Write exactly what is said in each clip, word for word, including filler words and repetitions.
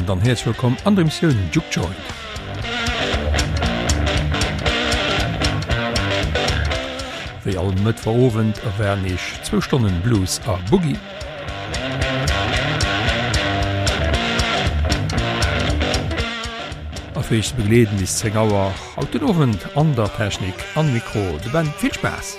und dann herzlich willkommen an der Mission Juke Joint. Wie alle Mittwochabend erwähne ich zwei Stunden Blues a Boogie. Auf euch zu begleiten ist zehn Uhr auf den Abend an der Technik, an Mikro. De Band, viel Spaß!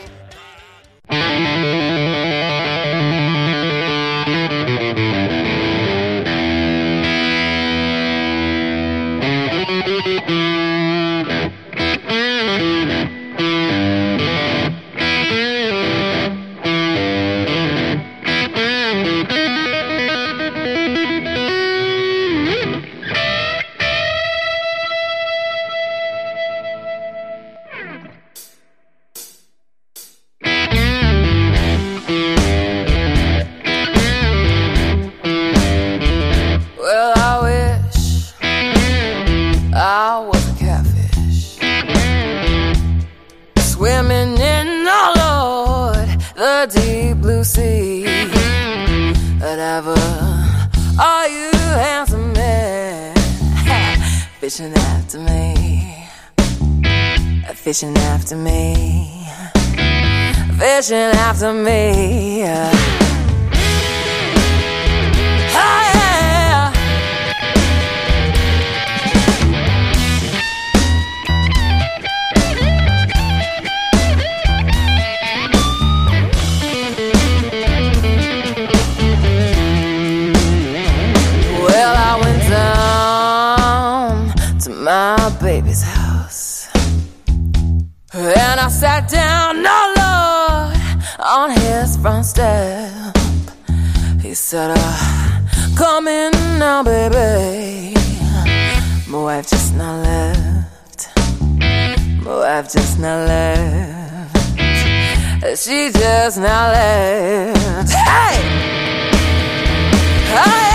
Fishing after me, fishing after me. Oh yeah. Well, I went down to my baby's house, and I sat down, oh Lord, on his front step. He said, uh, come in now, baby. My wife just now left. My wife just now left. She just now left. Hey! Oh yeah!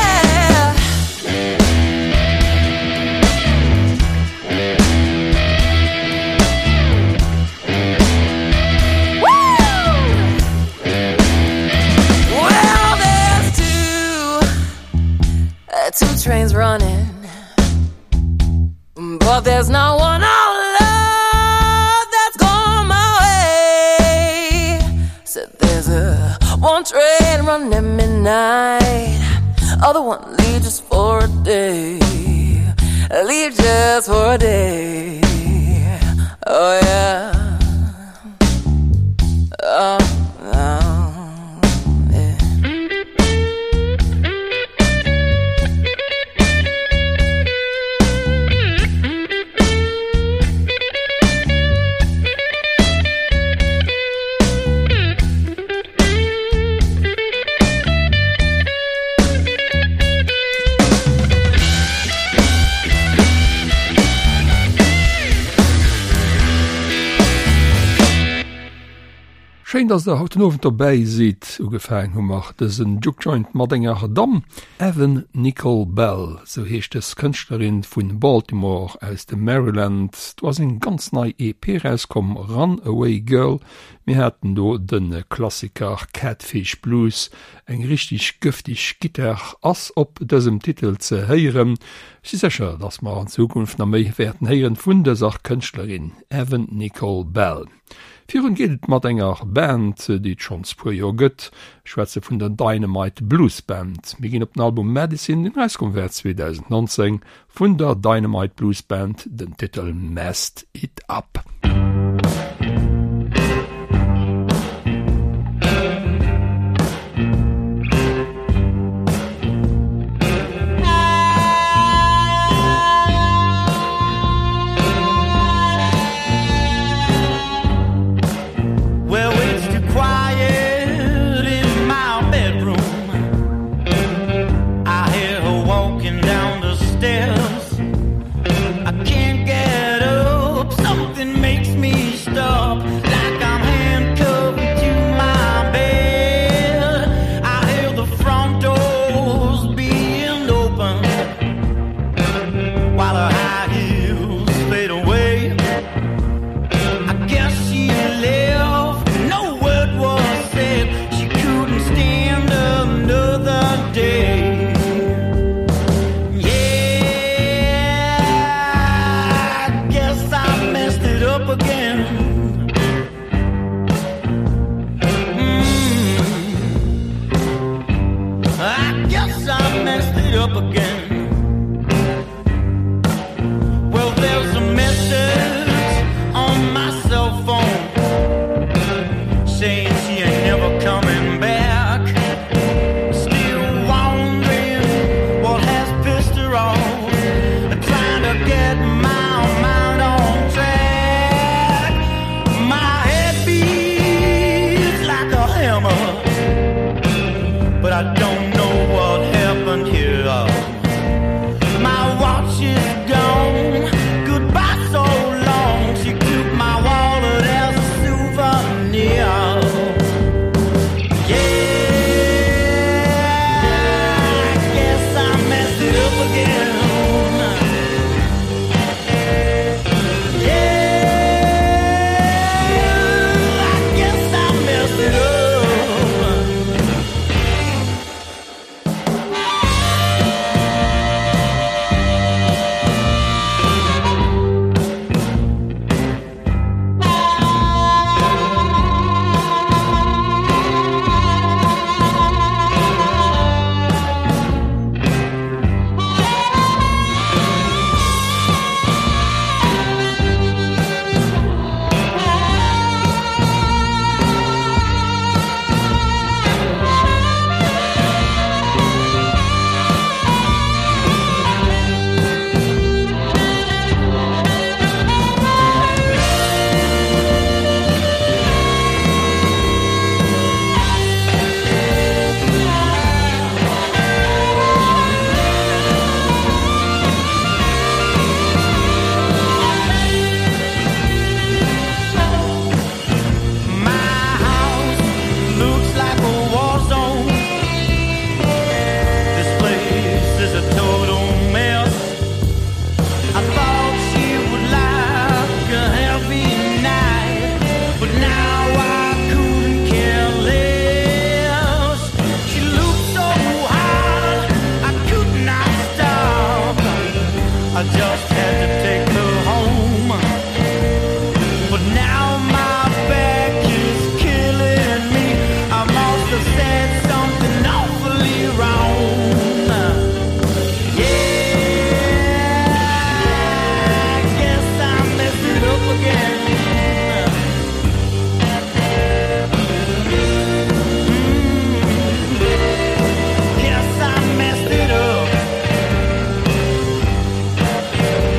Two trains running, but there's not one out love that's gone my way. Said there's a one train running at midnight, other one leave just for a day, leave just for a day. Oh yeah. Oh, oh. Schön, dass der haut Abend dabei seht, ungefähr gemacht. Das ist ein Juke Joint mit einer Dame, Evan Nicole Bell, so heißt es, Künstlerin von Baltimore aus dem Maryland. Du hast ein ganz neues E P rausgekommen, Runaway Girl. Wir hatten da den Klassiker Catfish Blues, ein richtig giftig Gitter, als ob diesem Titel zu hören. Ich bin sicher, dass wir in Zukunft noch mehr werden hören von dieser Künstlerin, Evan Nicole Bell. Führen geht mit einer Band, die schon zwei Jahre gibt. Ich schwätze von der Dynamite Blues Band. Wir gehen auf das Album Medicine, den rauskommt zwanzig neunzehn, von der Dynamite Blues Band, den Titel Messed It Up. Down the stairs, I can't get up. Something makes I just had to take her home. But now my back is killing me. I must have said something awfully wrong. Yeah, I guess I messed it up again. Mm, guess I messed it up.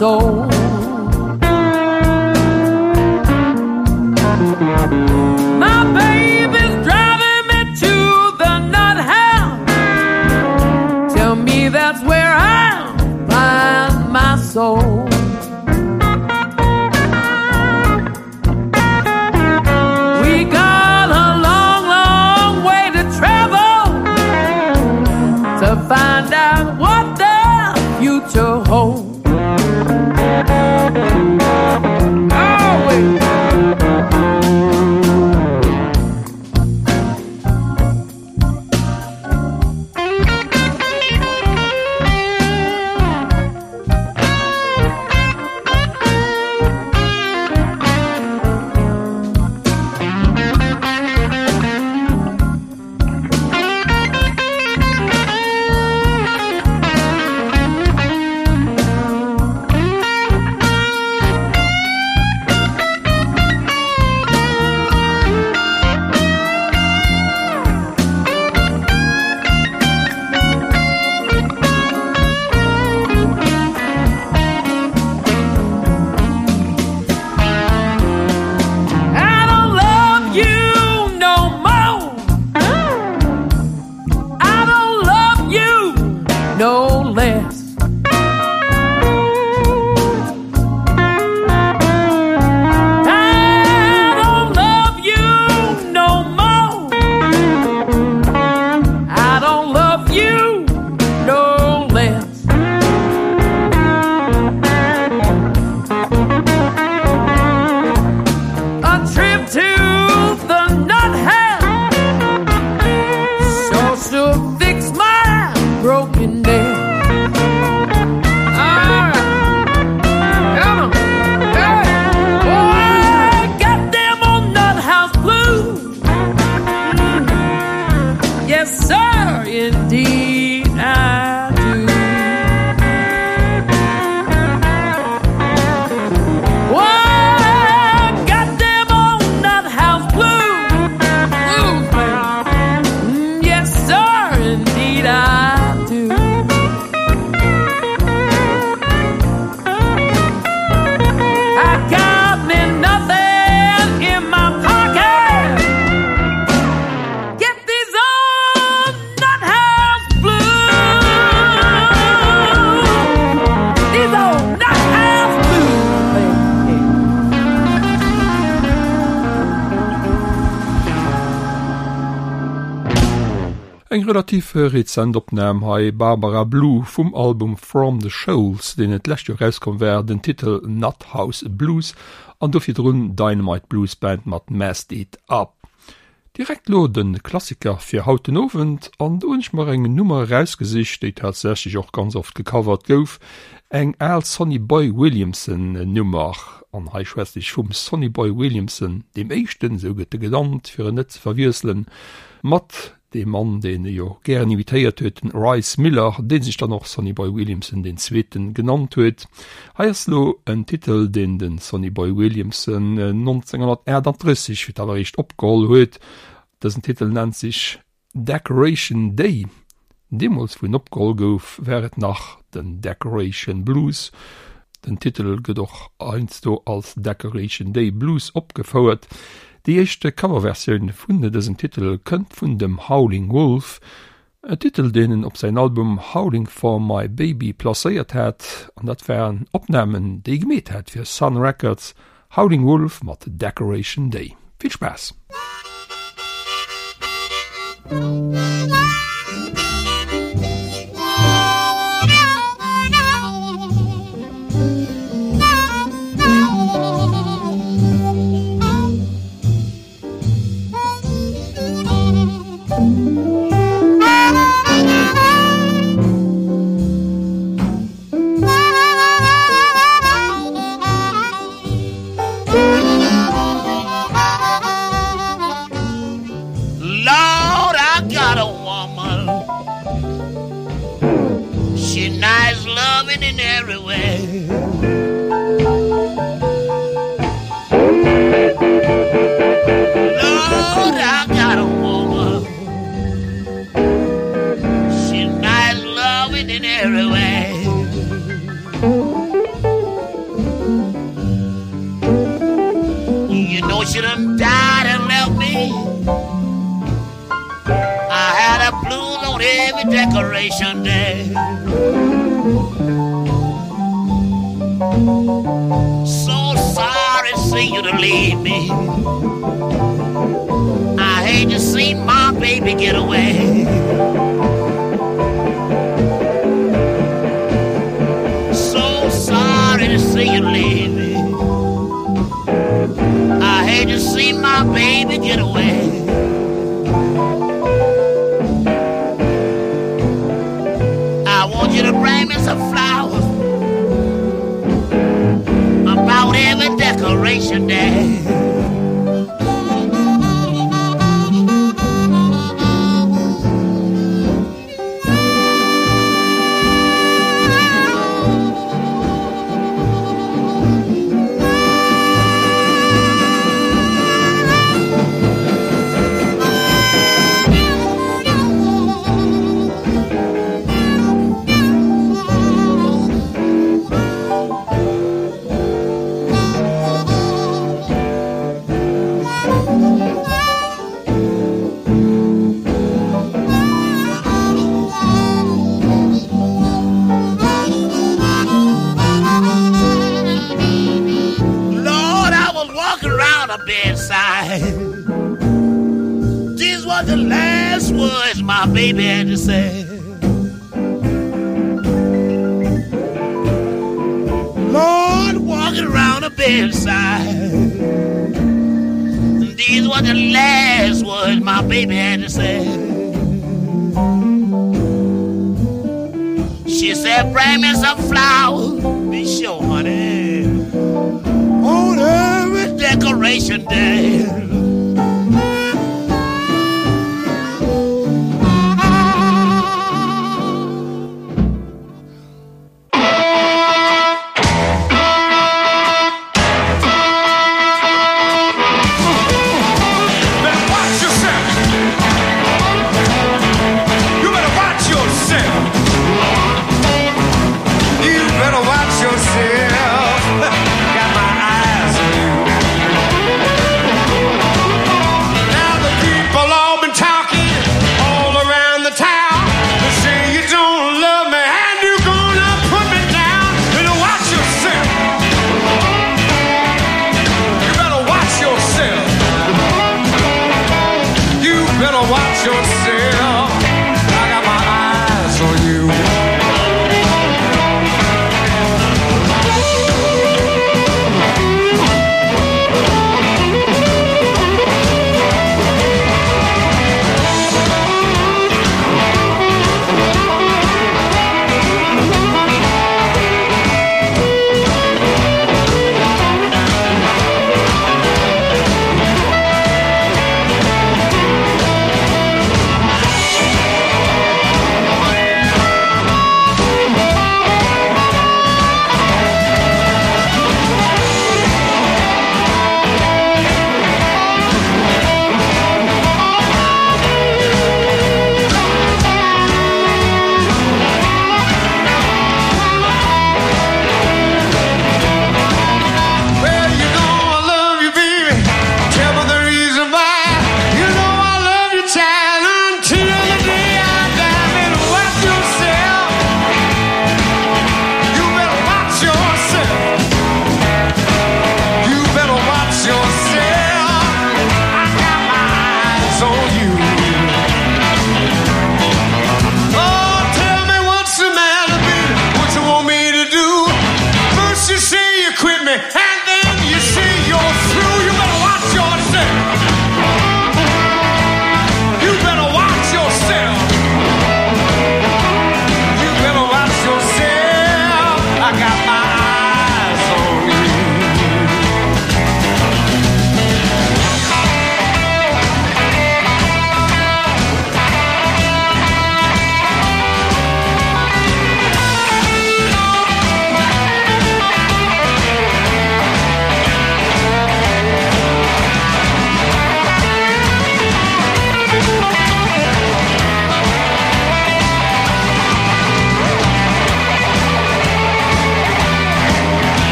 soul. My baby's driving me to the nut house. Tell me that's where I'll find my soul. We got a long, long way to travel to find out what the future holds. Oh, wait. Eng relativ rezent opnam hai Barbara Blue vum Album From the Shoals, den et lächt jo rauskom wär den Titel Nut House Blues an dofir run Dynamite Blues Band mat Messed It Up. Direkt lo den Klassiker fir hauten Ofent an unch mar eng Nummer rausgesicht, déi tatsächlich auch ganz oft gecovert gouf, eng Al Sonny Boy Williamson Nummer an heichwestig vum Sonny Boy Williamson, dem Eichten so gëtt genannt fir en net verwieselen, mat de Mann, den er jo gern invitéiert huet, Rice Miller, den sich dann noch Sonny Boy Williamson den Zweten genannt huet. Heierslo en Titel, den den Sonny Boy Williamson äh, neunzehnhunderteinunddreißig wie allerrecht opgeholt huet. Dessen Titel nennt sich Decoration Day. Demos vun opgeholt gouf, wäret nach den Decoration Blues. Den Titel gët doch einst do als Decoration Day Blues opgefauert. Die echte Coverversion vun dessen Titel kënnt vun dem Howling Wolf, e Titel denen op sein Album Howling for My Baby placéiert hat, an dat wären Opnamen déi gemet hat fir Sun Records, Howling Wolf mat Decoration Day. Viel Spaß! you done died and left me. I had a blues on every decoration day. So sorry to see you to leave me. I hate to see my baby get away. So sorry to see you leave me. I hate to see my baby get away. I want you to bring me some flowers about every decoration day. These were the last words my baby had to say. Lord, walking around the bedside. These were the last words my baby had to say. She said, bring me some flowers. Be sure, honey. On every decoration day. Got my eyes on you.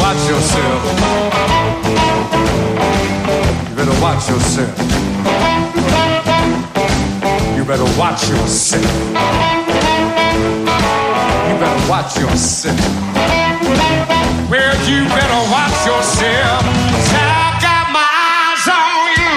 watch yourself. You better watch yourself. You better watch yourself. You better watch yourself. Well, you better watch yourself. I got my eyes on you.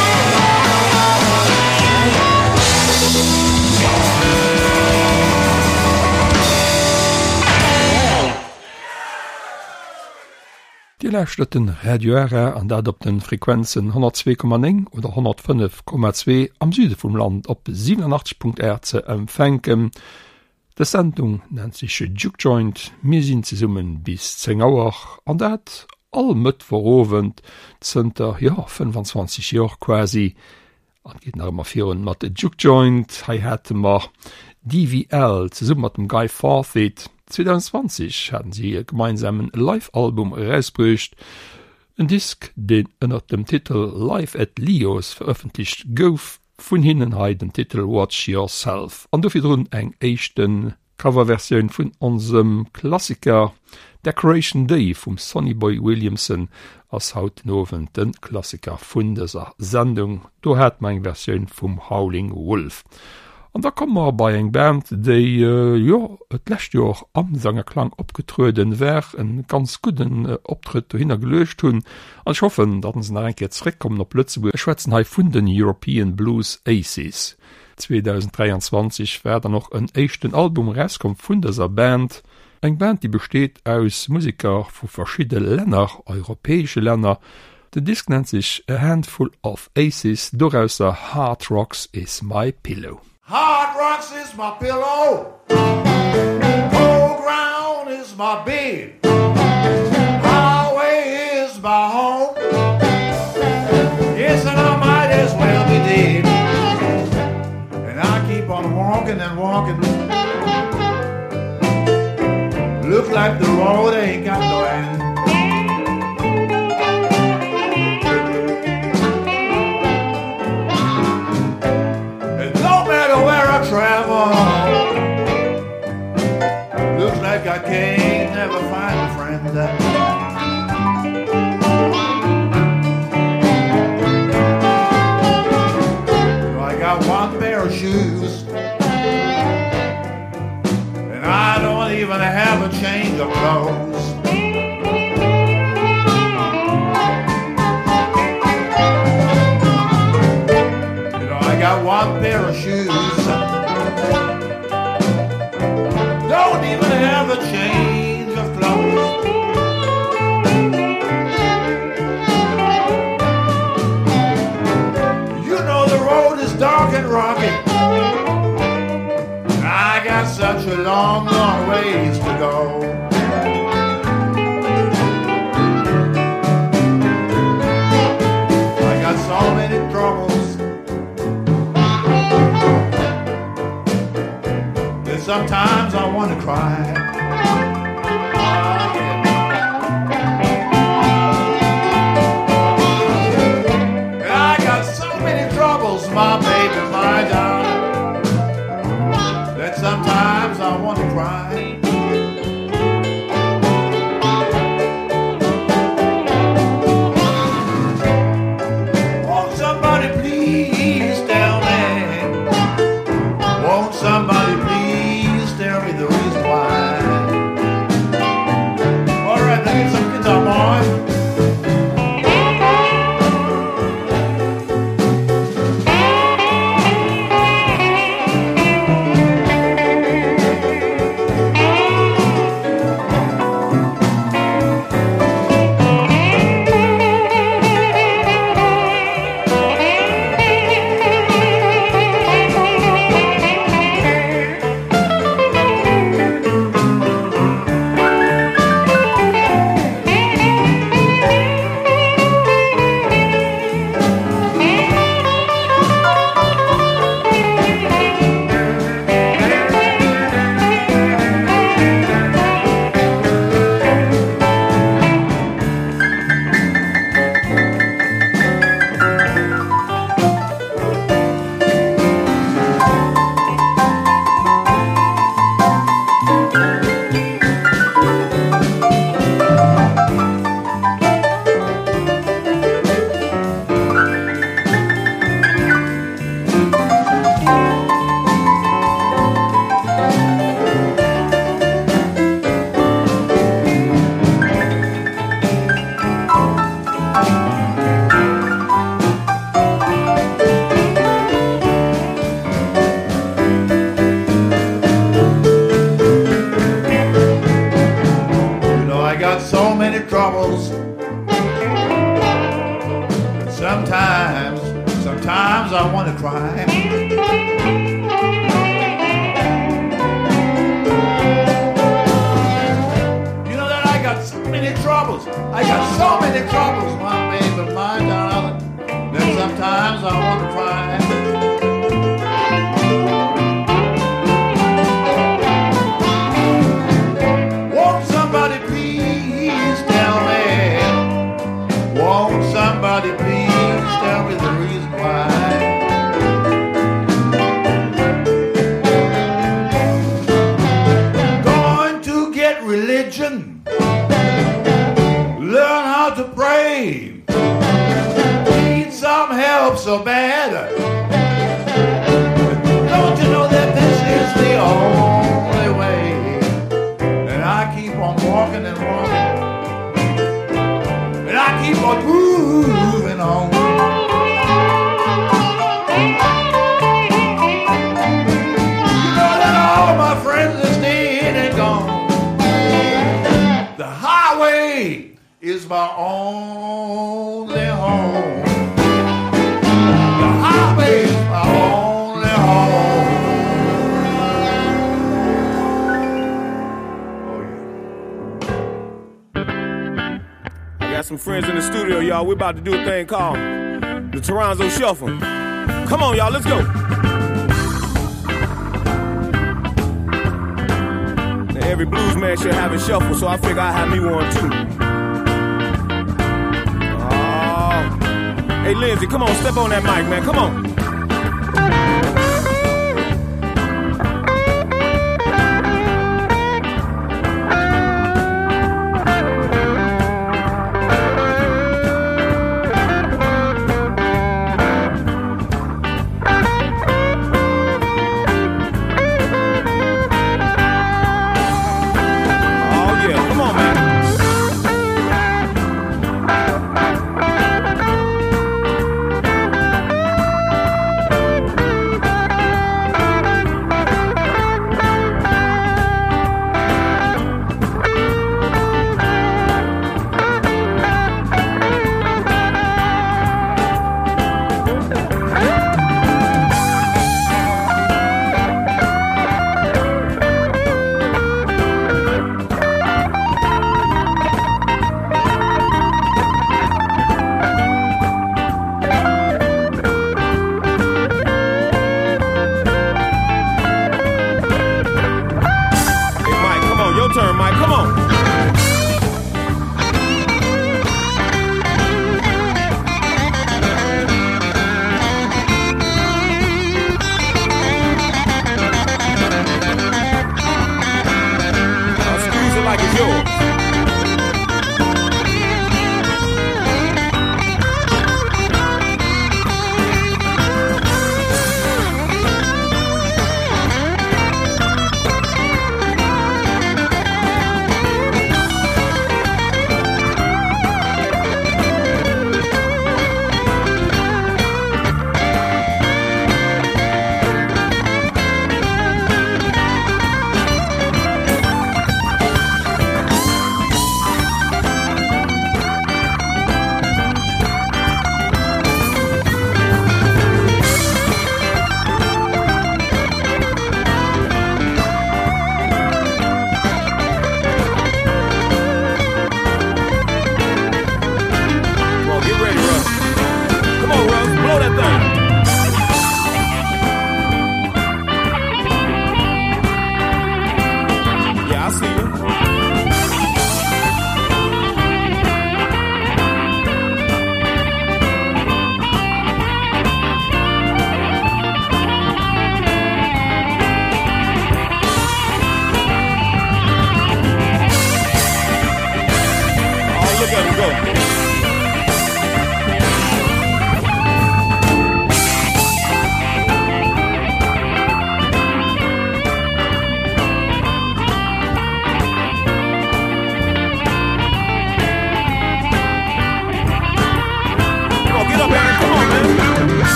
Die lächten Radioäre an dat op den Frequenzen hundertzwei Komma neun oder hundertfünf Komma zwei am Süde vum Land op siebenundachtzig Punkt eins ze empfänken. De Sendung nennt sich Jukejoint, mir sinn ze summen bis zehn Auer an dat all mët verowend zenter ja fünfundzwanzig Joer quasi. An geht nach immer virieren mat de Jukejoint, hei hätte mar D V L ze summen mat dem Guy Farthit. zwanzig zwanzig hatten sie ihr gemeinsamen Live-Album herausgebracht, ein Disk, den unter dem Titel Live at Leos veröffentlicht gouf, von hinnen hei den Titel Watch Yourself. Und dafür drin eng echten Coverversion von unserem Klassiker Decoration Day vom Sonny Boy Williamson als hautnoven den Klassiker von dieser Sendung. Da hat man eine Version vom Howling Wolf. Und da kommen wir bei eng Band, die äh, ja, et lächt Joch am Sangerklang opgetruden wär, en ganz guten äh, Optritt dahinter gelöscht hun. Und ich hoffe, dass sie nachher jetzt zurückkommen nach Lützeburg. Ich schwätzen halt von den European Blues Aces. zwanzig dreiundzwanzig wird noch ein echten Album rauskommen von dieser Band. Eng Band, die besteht aus Musikern von verschiedenen Ländern, europäische Länder. Der Disc nennt sich A Handful of Aces, daraus Hard Rocks is My Pillow. Hard rocks is my pillow. Cold ground is my bed. Highway is my home. Yes, and I might as well be dead. And I keep on walking and walking. Looks like the road ain't got no end. Travel. Looks like I can't never find a friend. So I got one pair of shoes, and I don't even have a change of clothes. You know, I got one pair of shoes. Don't even have a change of clothes. You know the road is dark and rocky. I got such a long, long ways to go. I got so many troubles. Sometimes I want to cry. Oh, yeah. And I got so many troubles, my baby, my darling, that sometimes I want to cry. Won't somebody please tell me? Won't somebody please tell me the reason why? All right, let me get some guitar, boy. I want to cry. You know that I got so many troubles. I got so many troubles, my baby, my darling, that sometimes I want to cry. Won't somebody please tell me? Won't somebody please tell me the reason why? Going to get religion, learn how to pray, need some help so bad. Don't you know that this is the only way? And I keep on walking and walking, and I keep on moving on. You know that all my friends are dead and gone. The highway is my only home. The highway is my only home. Oh yeah. I got some friends in the studio, y'all. We're about to do a thing called the Toronto Shuffle. Come on, y'all, let's go. Now, every blues man should have a shuffle, so I figure I'll have me one too. Oh. Hey, Lindsay, come on, step on that mic, man. Come on.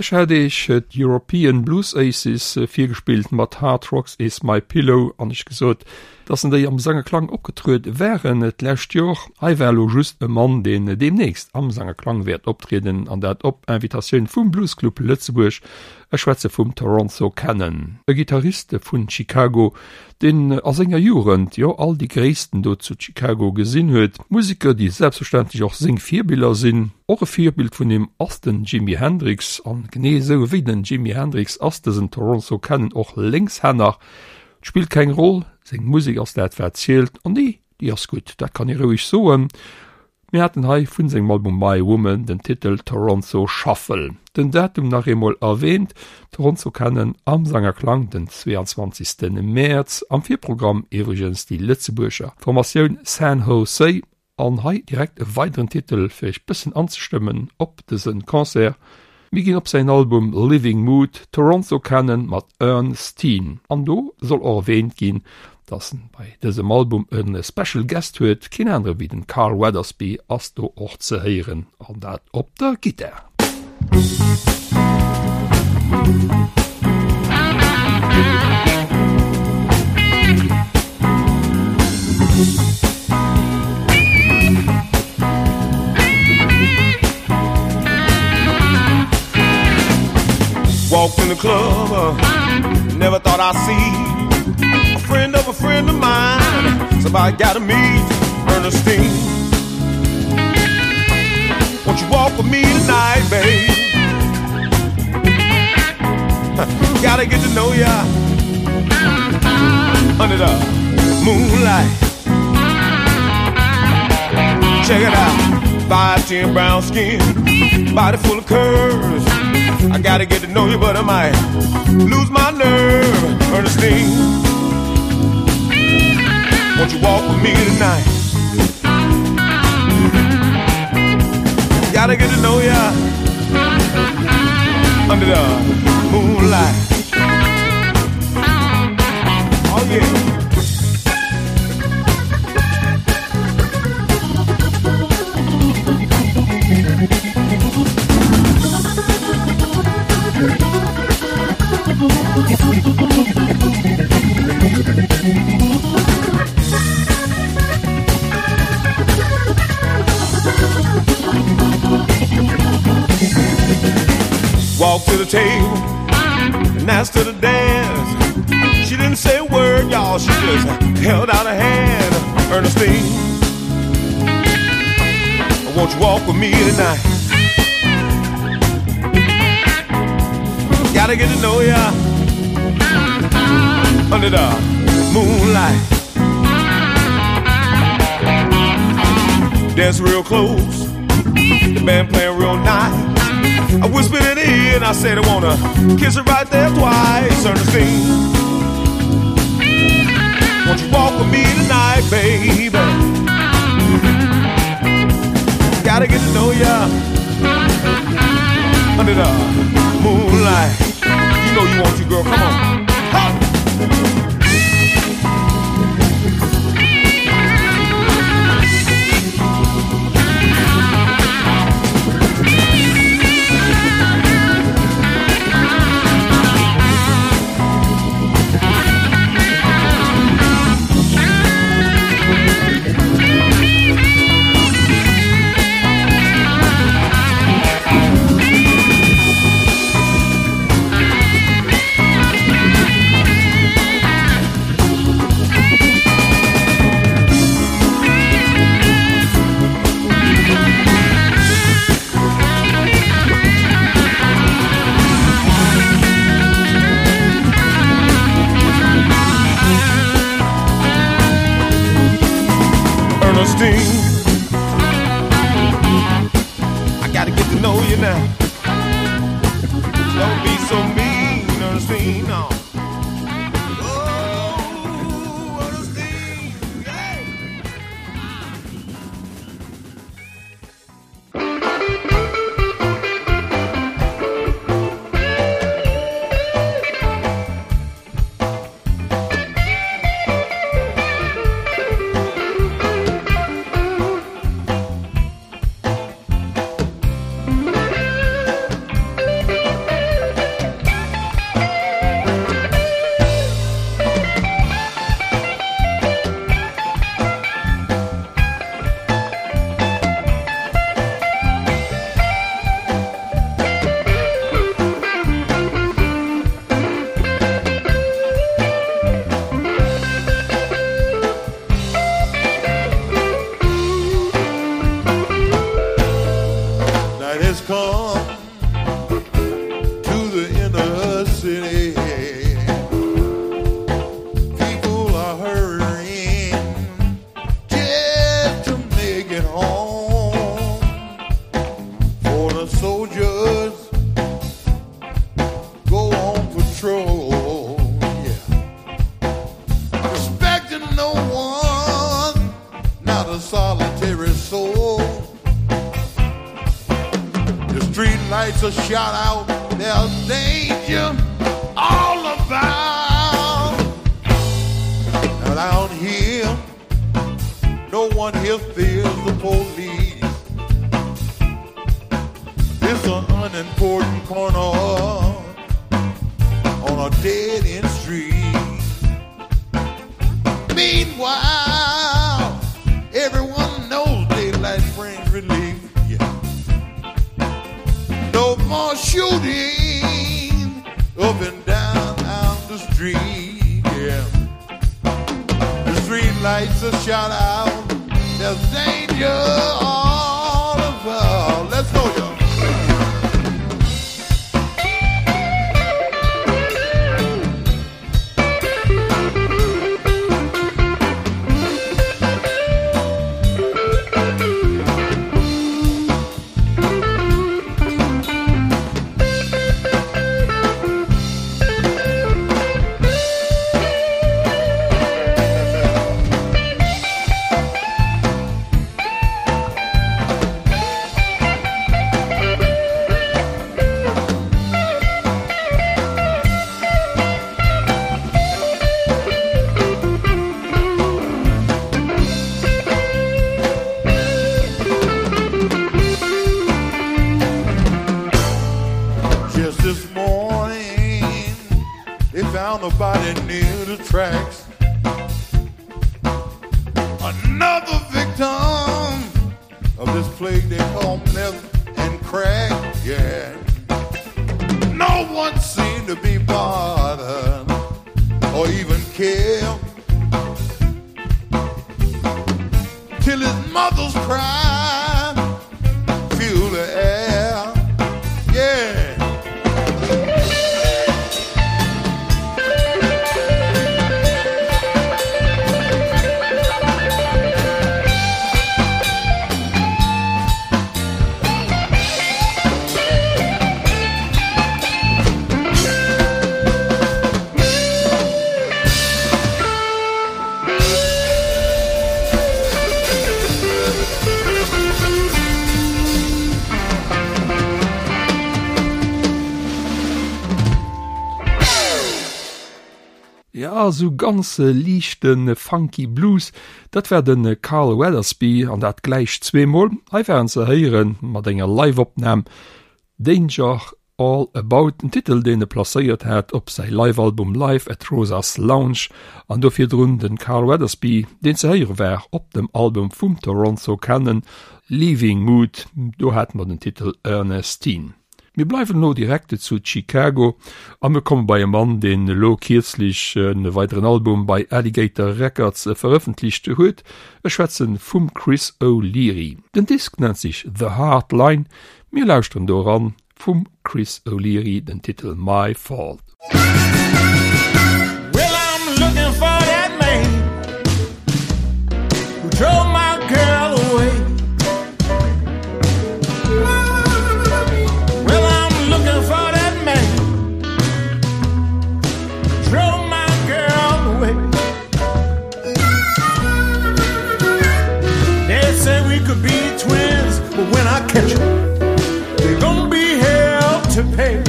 Zuerst hätte ich et European Blues Aces äh, viergespielt mat Hard Rocks is my Pillow an ich gesot, dass déi am Sängerklang opgetruet wären et lächt Joch eiwlo just e Mann den äh, demnächst am Sängerklang werd optreten an dat op Invitationun vum Bluesclub Lützeburg e Schwäze vum Toronto kennen. E Gitarriste vun Chicago, den äh, a Sänger Jurend jo all die Gréessten do zu Chicago gesinn huet, Musiker, die selbstverständlich auch sing Vierbilder sinn, och e Vierbild vun dem ersten Jimi Hendrix an Gnese wie den Jimi Hendrix ersten Toronto kennen och Linkshänner, spielt kein Roll, sing Musik aus der etwa erzählt an die, die as gut, da kann ich ruhig soen. Mir hat den Hai vun segem Album My Woman den Titel Toronto Shuffle. Den Datum nach emol erwähnt, Toronto kennen am Sängerklang den zweiundzwanzigsten März, am Vierprogramm übrigens die Lützeburger Formatioun San Jose, an Hai direkt e weiteren Titel fir ich bisssen anzustimmen op desen Konzert. Wir gehen op sein Album Living Mood Toronto kennen mat Ernstine. An do soll erwähnt gehen, dass bei diesem Album een Special Guest huet, kein andere wie den Carl Weathersby as do och ze heieren an dat op der Gitarre. Walked in the club, uh, never thought I'd see a friend of a friend of mine. Somebody gotta meet Ernestine. Won't you walk with me tonight, babe? Gotta get to know ya under the moonlight. Check it out, five ten brown skin, body full of curves. I gotta get to know you, but I might lose my nerve. Ernestine, won't you walk with me tonight? Gotta get to know ya under the moonlight. Oh yeah. Walk to the table and asked her to dance. She didn't say a word, y'all. She just held out her hand. Ernestine, won't you walk with me tonight? Gotta get to know ya under the moonlight. Dance real close, the band playing real nice. I whispered in her ear and I said I wanna kiss her right there twice. Ernestine, won't you walk with me tonight, baby? Gotta get to know ya under the moonlight. You know you want you, girl, come on. Ha! I gotta get to know you now. Don't be so mean, Ernestine, no. Night has come to the inner city. People are hurrying just to make it home. For the soldiers go on patrol, yeah. Respecting no one, not a solitary soul. Street lights are shot out, there's danger all about. Now down here, no one here fears the police. It's an unimportant corner on a dead-end street. Meanwhile, everyone knows daylight brings relief. No more shooting up and down, down the street, yeah. The street lights are shot out, there's danger all about. Let's go, y'all. Nobody near the tracks. Another victim of this plague they call meth and crack. Yeah. No one seemed to be bothered or even care till his mother's cry filled the air. Yeah. Ja, so ganze lichten funky Blues, dat werden Carl Weathersby an dat gleich zweemal, ei wären ze heieren, mat enger Live-Opnam, Danger All About, den Titel, den er placéiert hat op sei Live-Album Live at Rosas Lounge, an dofir run den Carl Weathersby, den ze heier wär op dem Album vum Toronto kennen, Leaving Mood, do hat man den Titel Ernestine. Wir bleiben no direkte zu Chicago, an wir kommen bei einem Mann, den lo kürzlich äh, einen weiteren Album bei Alligator Records äh, veröffentlichte huet, er schwätzen vum Chris O'Leary. Den Disk nennt sich The Hardline, mir lauschtern doran vum Chris O'Leary den Titel My Fault. Well, I'm looking for that man who drove my girl away. Could be twins, but when I catch them, they're gonna be hell to pay.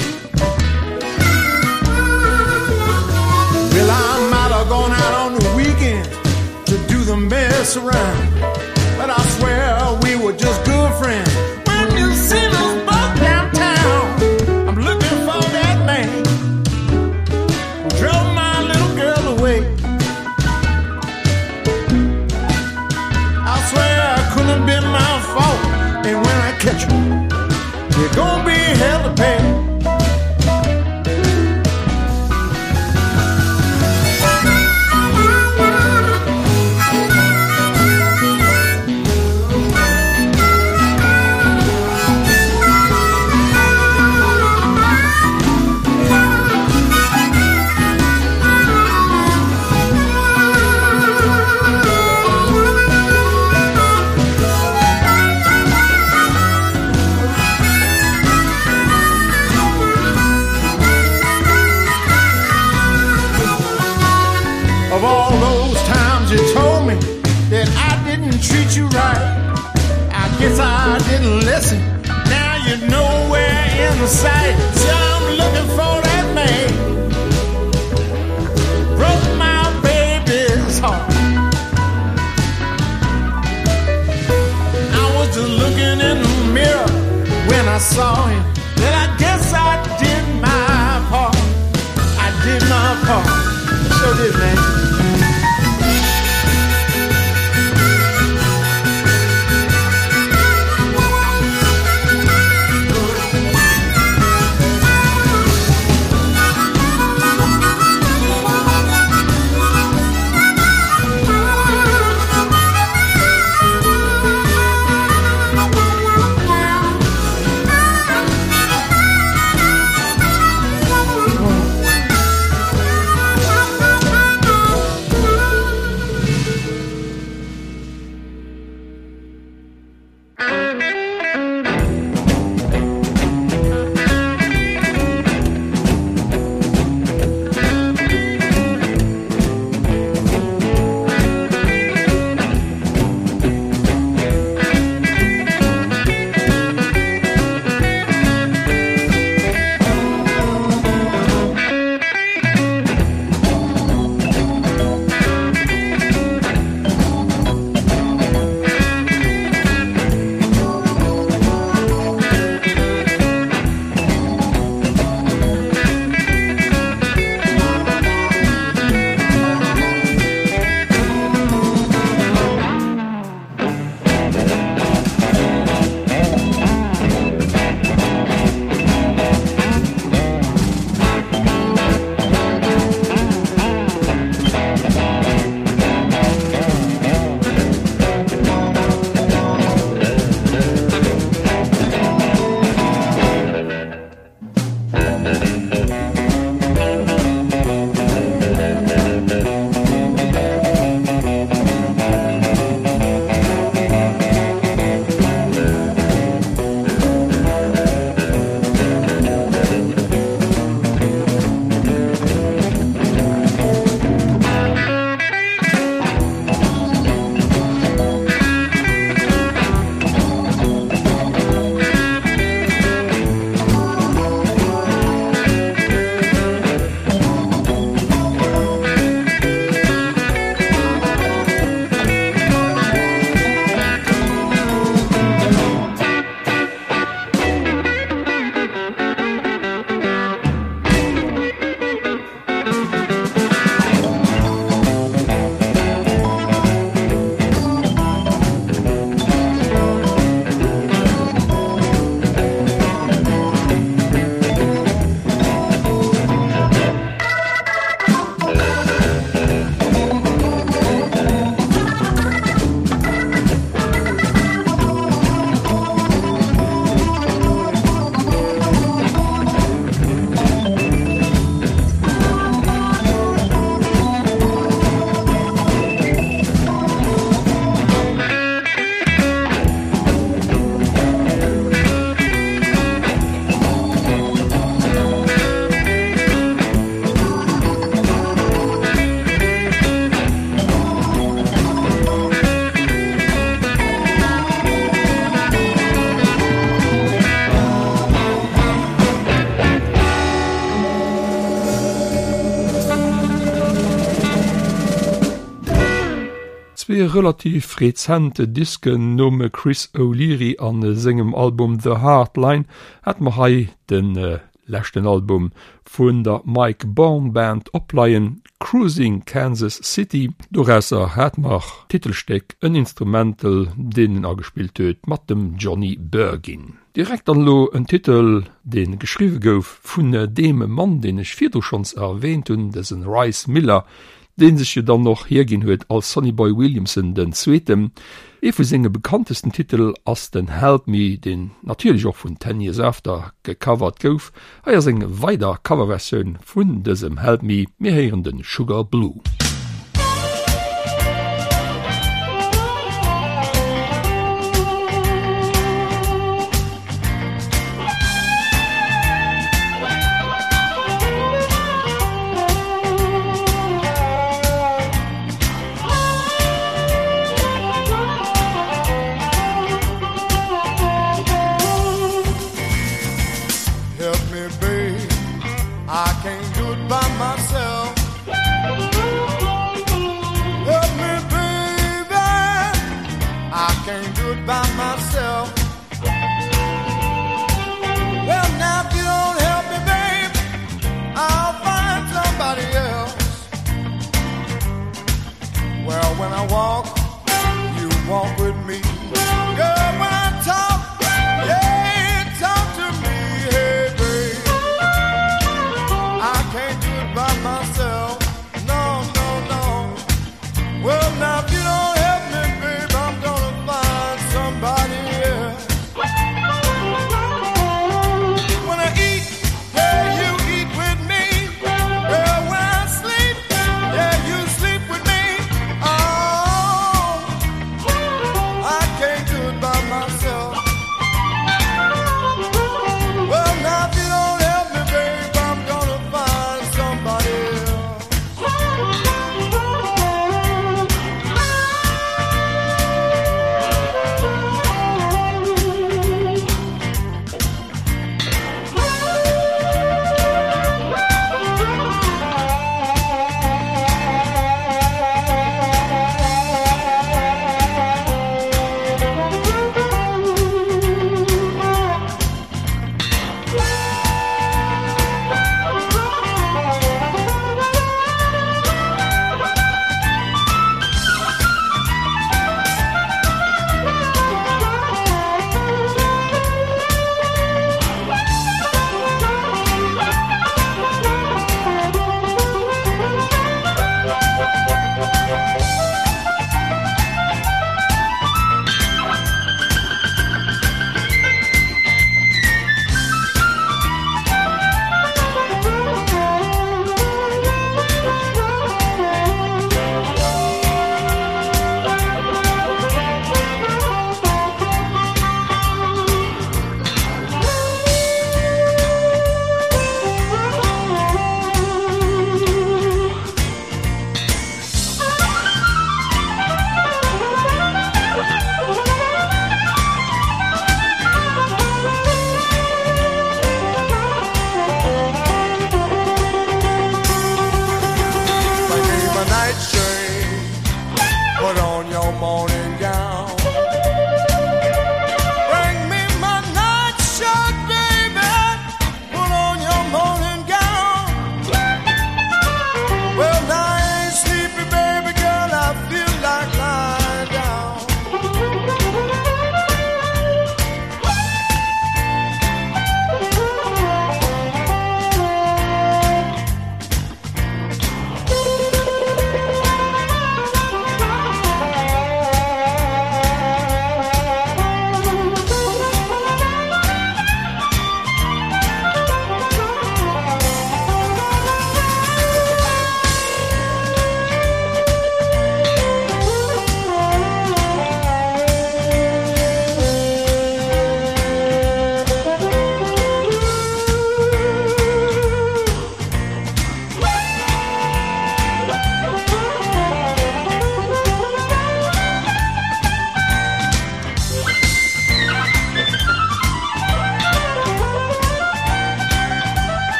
Well, I might have gone out on the weekend to do the mess around, but I swear we were just good friends when you seen us both downtown. I'm looking for that man who drove my little girl away. I swear couldn't been my fault, and when I catch you, you're gonna be hell to pay. guess I didn't listen. Now you're nowhere in sight. So I'm looking for that man. Broke my baby's heart. I was just looking in the mirror when I saw him. Then I guess I did my part. I did my part. Sure did, man. Zwei relativ rezente Disken nomme Chris O'Leary an äh, segem Album The Hardline hat ma hai den äh, lächten Album vun der Mike Baum Band opleiien Cruising Kansas City, doresser hat mach Titelsteck een Instrumental denen er gespielt huet mat dem Johnny Bergin. Direkt an lo en Titel den geschriwe gouf vun äh, deme Mann den ich vierto schons erwähnt hun, dessen Rice Miller, den sich je dann noch hergin huet als Sonny Boy Williamson den Zwetem. E vu singe bekanntesten Titel ass den Help Me, den natürlich auch vun ten years after gecovert gouf, eier senge weiter Coverversion vun desem Help Me mir heieren den Sugar Blue.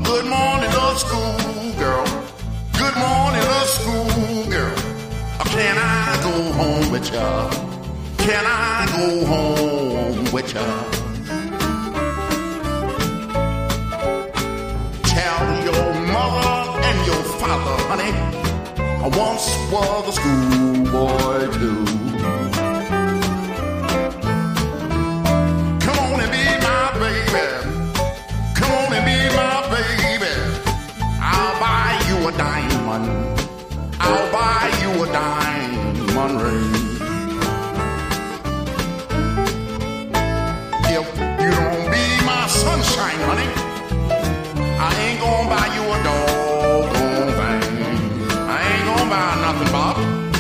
Good morning, little school girl. Good morning, little school girl. Can I go home with ya? Can I go home with ya? Tell your mother and your father, honey, I once was a schoolboy too. Come on and be my baby. Come on and be my baby. I'll buy you a diamond. I'll buy you a diamond ring. If you don't be my sunshine, honey, I ain't gonna buy you a doggone thing. I ain't gonna buy nothing, Bob.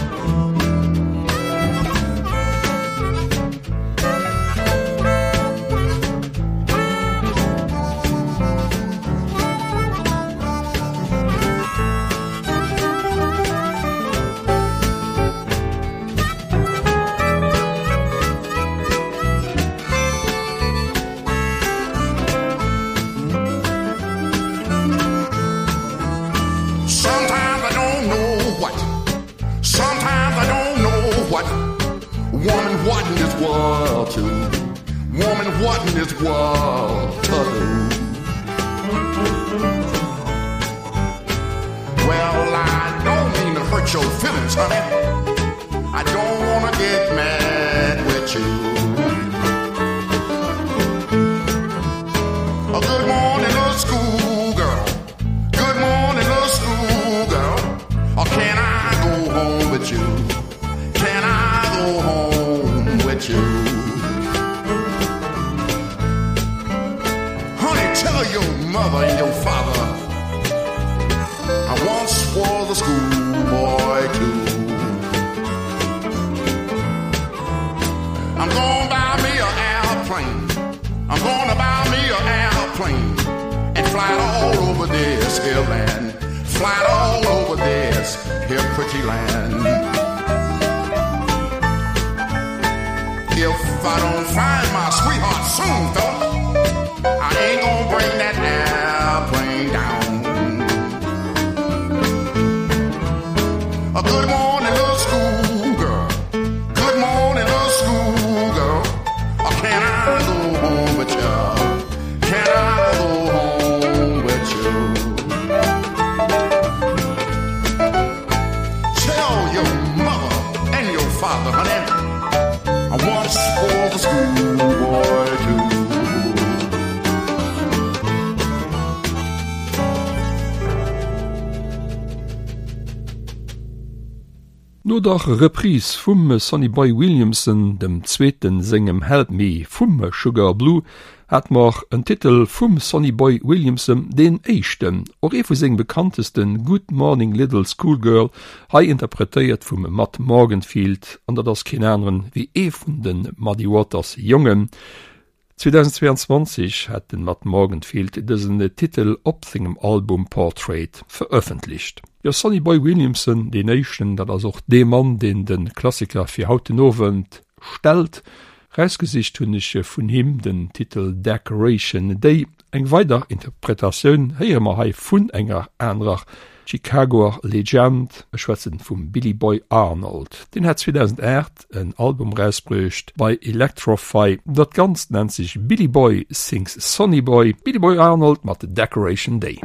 Woman, what in this world to? Woman, what in this world to do? Well, I don't mean to hurt your feelings, honey. I don't want to get mad with you. Oh, good morning, little school girl. Good morning, little school girl. Or can I go home with you? Can I go home with you? Honey, tell your mother and your father I once was a schoolboy too. I'm gonna buy me an airplane. I'm gonna buy me an airplane and fly all over this here land. Fly all over this here pretty land. If I don't find my sweetheart soon, though, I ain't gonna bring that airplane down. A good morning, little school girl. Good morning, little school girl. Or can I go home with you? Can I go home with you? Tell your mother and your father, honey, I once was a schoolboy too. No dach Reprise vum Sonny Boy Williamson dem zweeten Sängem Help Me vum Sugar Blue hat mar en Titel vum Sonny Boy Williamson den Eichten or e vu seng bekanntesten Good Morning Little Schoolgirl hai interpretéiert vum Matt Morganfield an dat ass ken anderen wie e vun den Muddy Waters Jungen. zweitausendzweiundzwanzig hat den Matt Morganfield dëssen Titel op singem Album Portrait veröffentlicht. Ja, Sonny Boy Williamson, den Eichten, dat ass och de Mann, den den Klassiker fir hautenowend stel, Reisgesicht hunneche vun him den Titel Decoration Day, eng weider Interpretaioun heier ma hai vun enger enrer Chicagoer Legend, beschwätzen vum Billy Boy Arnold. Den hat zweitausendacht ein Album rausbrücht bei Electrofy. Dat ganz nennt sich Billy Boy Sings Sonny Boy, Billy Boy Arnold mat The Decoration Day.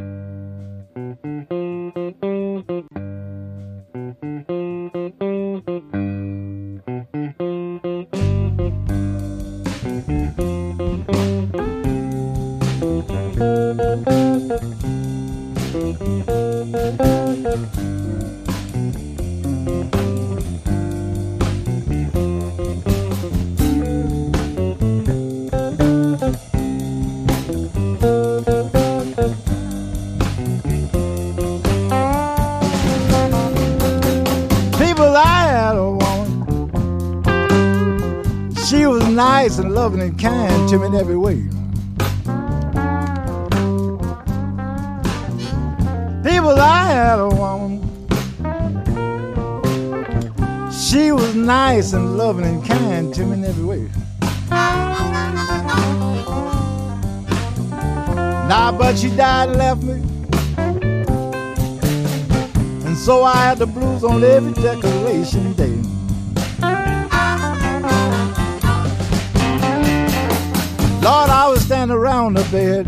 Nice and loving and kind to me in every way. People, I had a woman. She was nice and loving and kind to me in every way. Nah, but she died and left me. And so I had the blues on every decoration day. Lord, I was standing around the bed.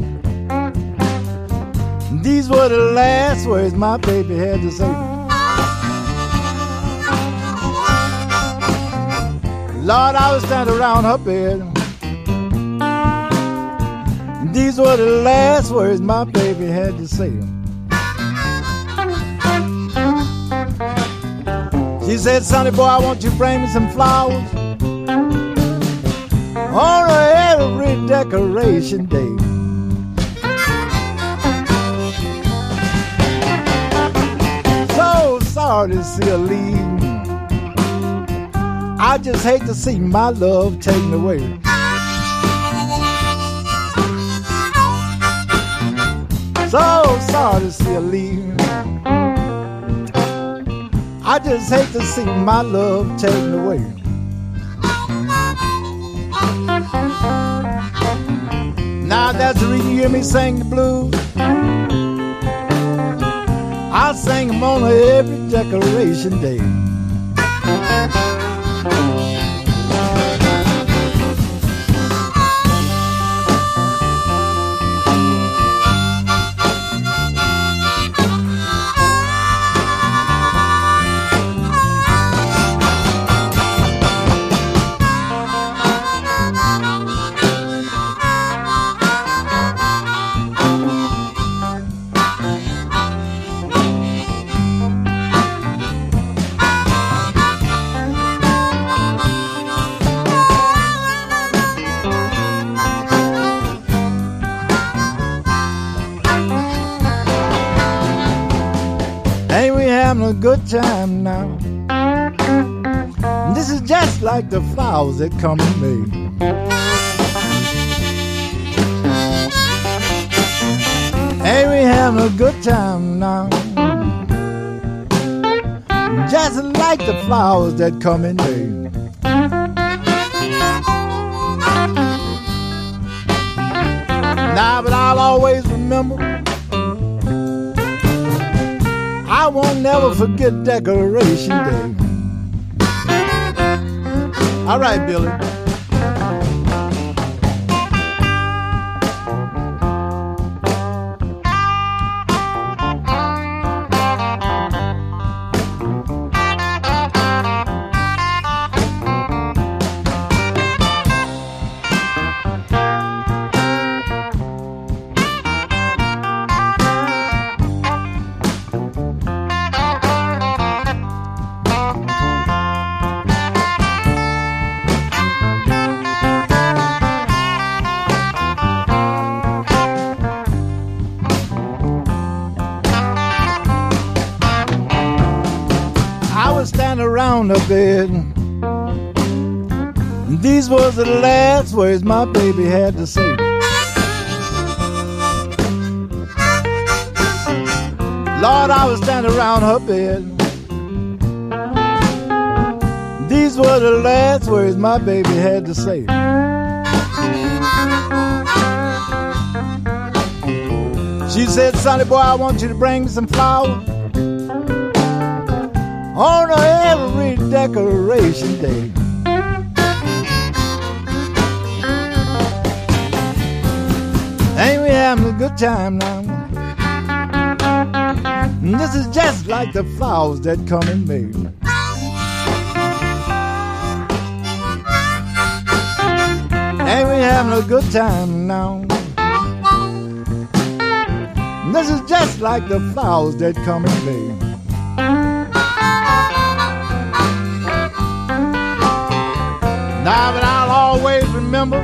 These were the last words my baby had to say. Lord, I was standing around her bed. These were the last words my baby had to say. She said, "Sonny boy, I want you to bring me some flowers on every decoration day." So sorry to see her leave. I just hate to see my love taken away. So sorry to see her leave. I just hate to see my love taken away. Now that's the reason you hear me sing the blues. I sing them on every decoration day. A good time now. This is just like the flowers that come in May. Ain't we having a good time now? Just like the flowers that come in May. Nah, but I'll always remember, I won't never forget Decoration Day. All right, Billy. Around the bed, these were the last words my baby had to say. Lord, I was standing around her bed. These were the last words my baby had to say. She said, "Sonny boy, I want you to bring me some flowers on every decoration day." Ain't we having a good time now? And this is just like the flowers that come in May. Ain't we having a good time now? And this is just like the flowers that come in May. Now, but I'll always remember,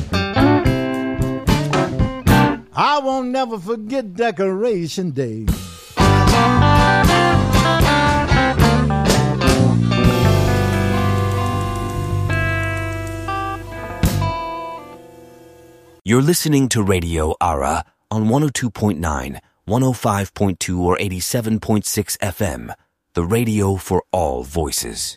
I won't never forget Decoration Day. You're listening to Radio Ara on one oh two point nine, one oh five point two, or eighty-seven point six F M, the radio for all voices.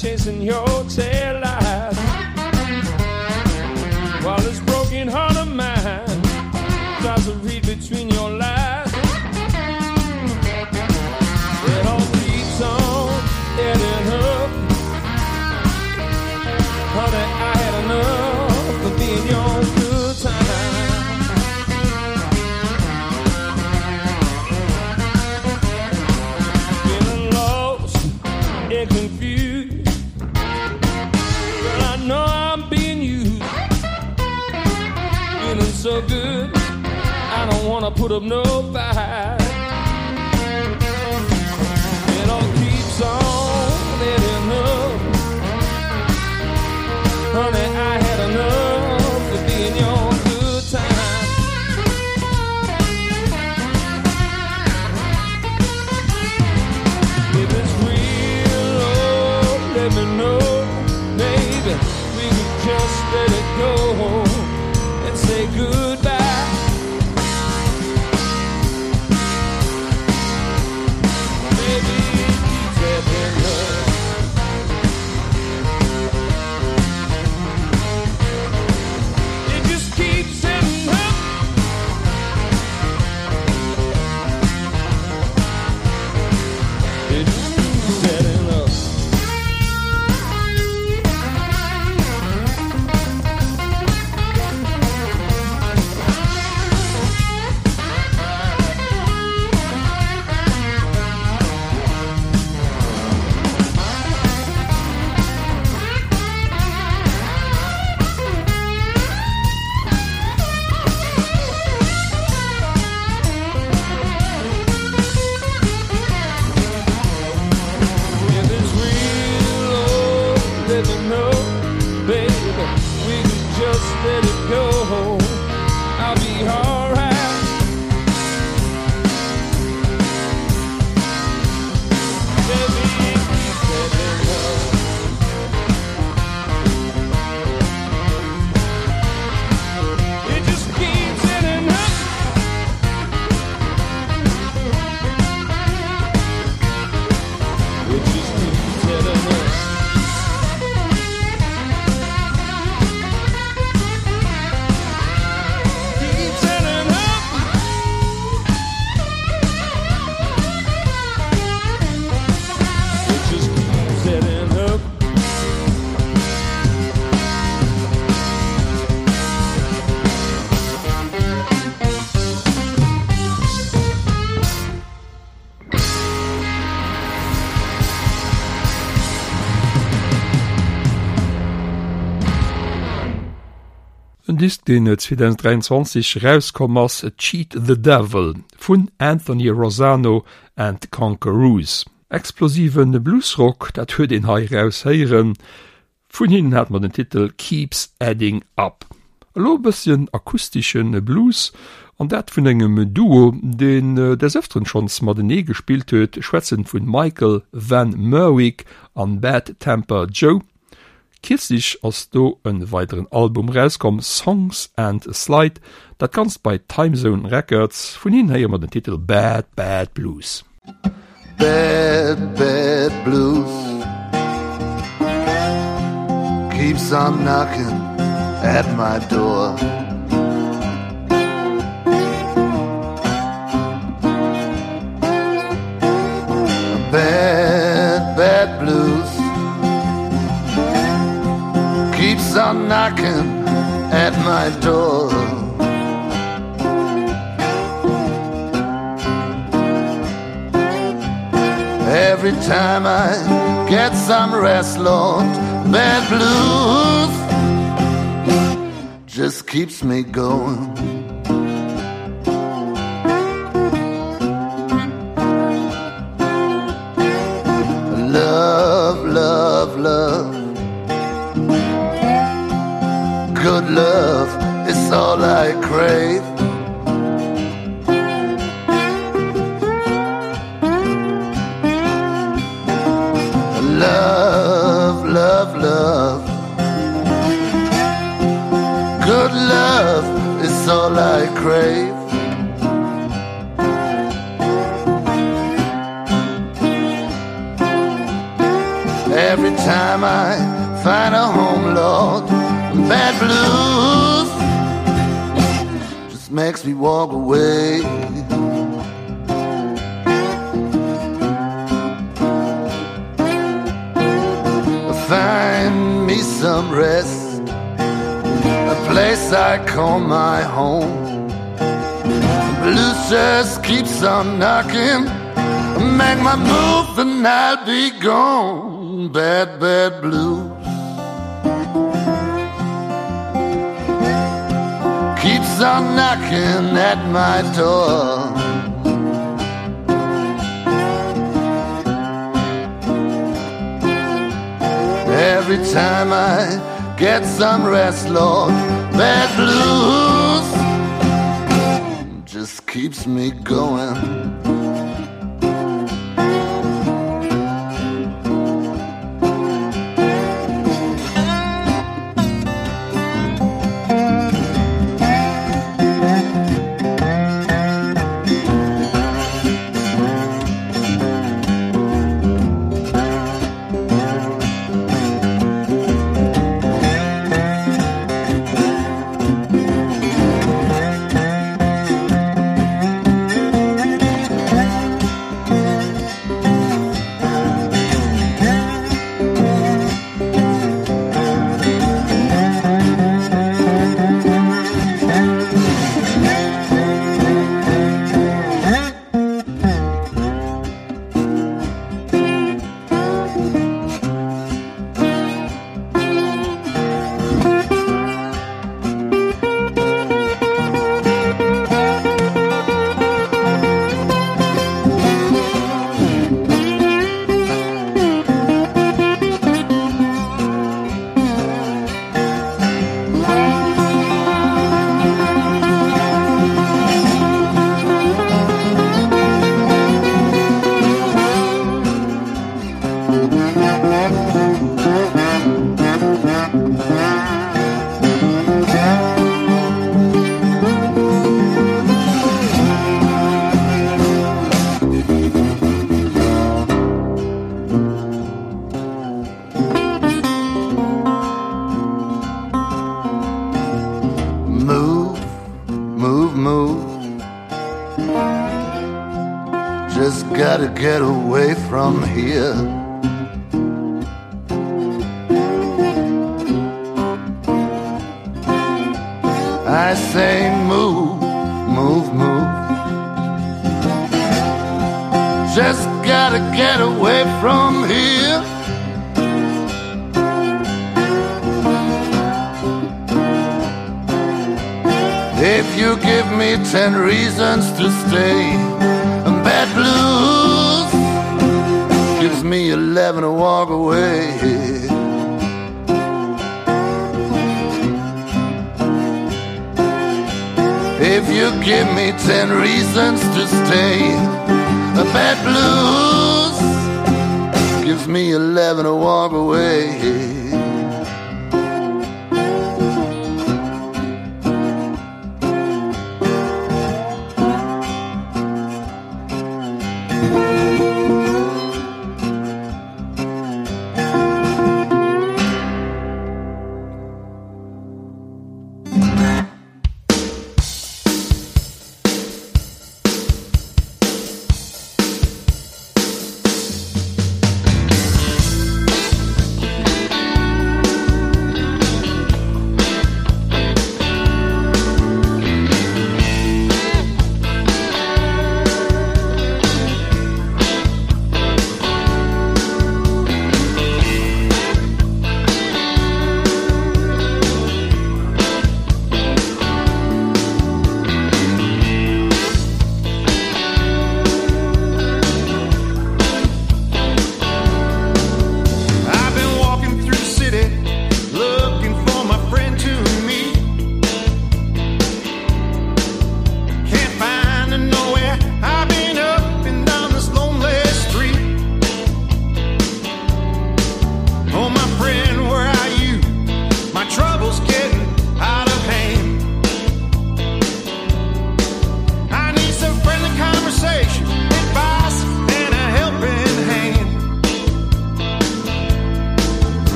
chasing your tail light, while this broken heart of mine tries to read between your lies. It all keeps on adding up. Honey, I had enough of being your good time. Feeling lost and confused, but I know I'm being used. Feeling so good, I don't wanna put up no fight. It all keeps on adding up. Honey, I had enough of being your good time. If it's real, oh, let me know. Maybe we could just let it go and say goodbye. Maybe it keeps happening up. Let it go, I'll be alright. Baby, keep letting go. It just keeps ending up. It just keeps ending up. Disk den zwanzig dreiundzwanzig rauskom ass Cheat the Devil vun Anthony Rosano and Conquerors. Explosiven Bluesrock, dat huet den hai rausheieren. Vun hinnen hat man den Titel Keeps Adding Up. Lobesien akustischen Blues an dat vun engem Duo, den äh, des öfteren schons mat den ee gespielt huet, schwätzen vun Michael Van Merwick an Bad Temper Joe. Kirzig ass do en weiteren Album rauskom Songs and a Slide, dat kannst bei Timezone Records vun hin heier mat den Titel Bad Bad Blues. Bad, bad blues keeps on knocking at my door. Bad, bad blues keeps on knocking at my door. Every time I get some rest, Lord, bad blues just keeps me going. Love, love, love, good love is all I crave. Love, love, love, good love is all Every time I find a home, Lord, bad blues just makes me walk away. Find me some rest, a place I call my home. Blues just keeps on knocking, make my move and I'll be gone. Bad, bad blues keeps on knocking at my door. Every time I get some rest, Lord, bad blues just keeps me going. Gotta get away from here. I say move, move, move. Just gotta get away from here. If you give me ten reasons to stay, bad blues gives me eleven to walk away. If you give me ten reasons to stay, the bad blues gives me eleven to walk away.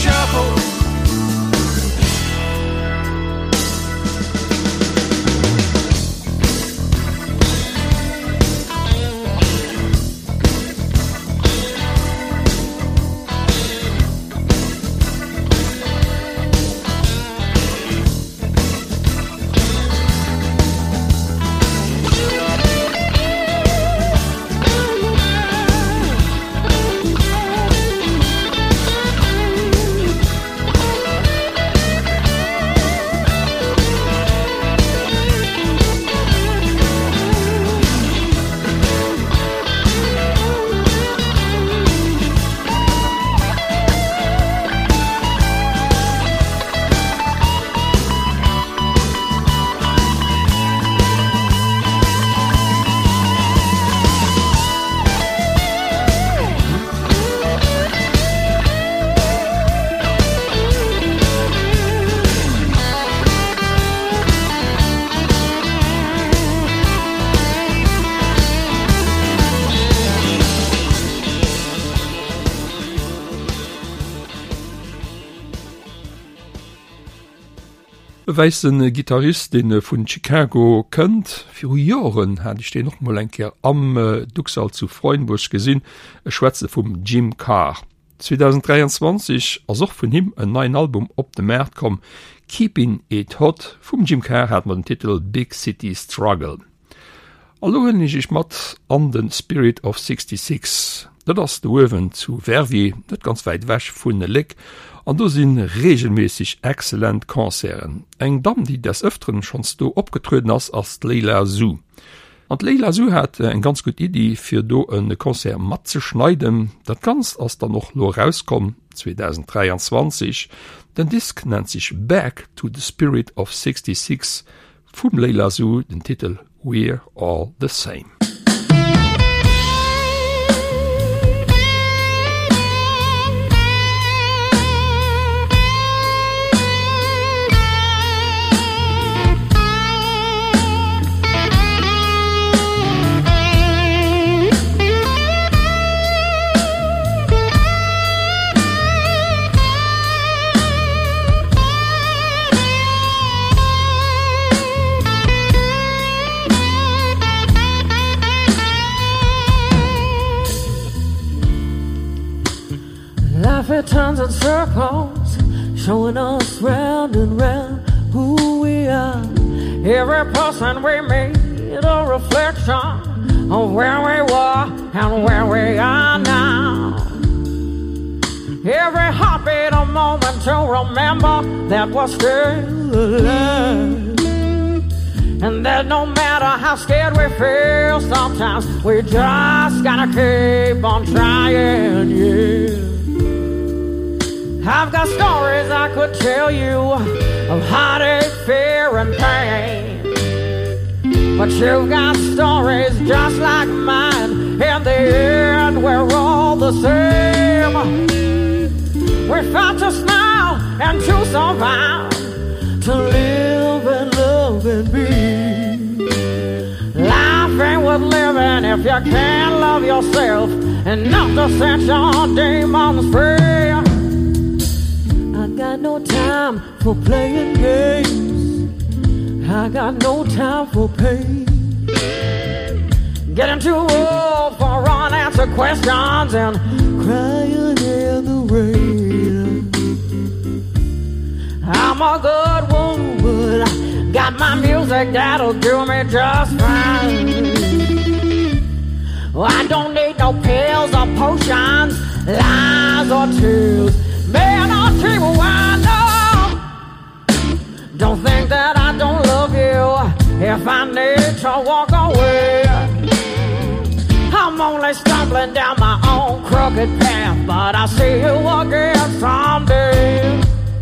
shuffle. Weißen Gitarrist, den äh, vun Chicago kënnt. Fi Joren hat ich den noch mal enker am äh, Ducksal zu Freudenbusch gesinn, e Schwätze vum Jim Carr. zwanzig dreiundzwanzig as och vun him ein neuen Album op de März kom, Keeping It Hot. Vum Jim Carr hat man den Titel Big City Struggle. Alloen is ich mat an den Spirit of sixty-six. Dat ass de Wewen zu Verviers, net ganz weit wäch vun de Lick, an do sinn regelmäßig exzellent Konzeren. Eng Dam, die des Öfteren schons do opgetruden ass as Leila Zoo. An Leila Zoo hat äh, eng ganz gut Idee fir do een Konzert mat ze schneiden. Dat ganz ass da noch lo rauskom zwanzig dreiundzwanzig. Den Disk nennt sich Back to the Spirit of sixty-six vum Leila Zoo, den Titel We're All the Same. It turns in circles, showing us round and round who we are. Every person we meet, a reflection of where we were and where we are now. Every heartbeat a moment to remember that we're still alive. And that no matter how scared we feel, sometimes we just gotta keep on trying, yeah. I've got stories I could tell you of heartache, fear, and pain. But you've got stories just like mine. In the end, we're all the same. We fought to smile and to survive, to live and love and be. Life ain't worth living if you can't love yourself and not to set your demons free. I got no time for playing games. I got no time for pain. Getting too old for unanswered questions and crying in the rain. I'm a good woman, got my music that'll do me just fine. I don't need no pills or potions, lies or tears. Man, I'll tell you why no. Don't think that I don't love you if I need to walk away. I'm only stumbling down my own crooked path, but I'll see you again someday.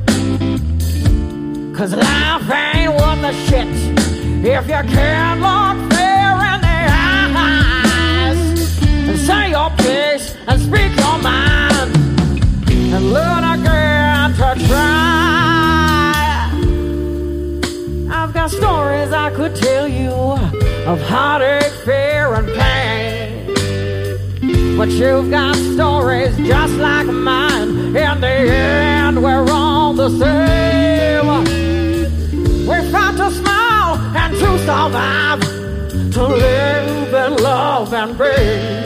Cause life ain't worth the shit if you can't look fear in the eyes and say your piece and speak your mind and learn again to try. I've got stories I could tell you of heartache, fear, and pain, but you've got stories just like mine. In the end, the same. We fight to smile and to survive, to live and love and be.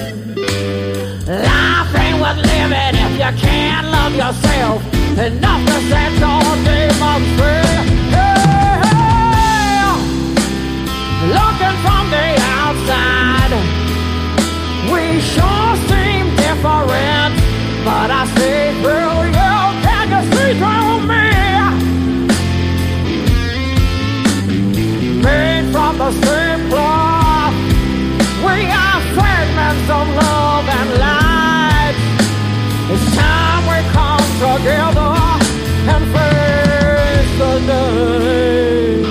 Life ain't worth living if you can't love yourself. Enough to set your demons free. Hey, hey. Looking from the outside, we sure seem different, but I see through you. Can you see through me? Made from the same cloth, we are fragments of love and light. It's time we come together and face the day.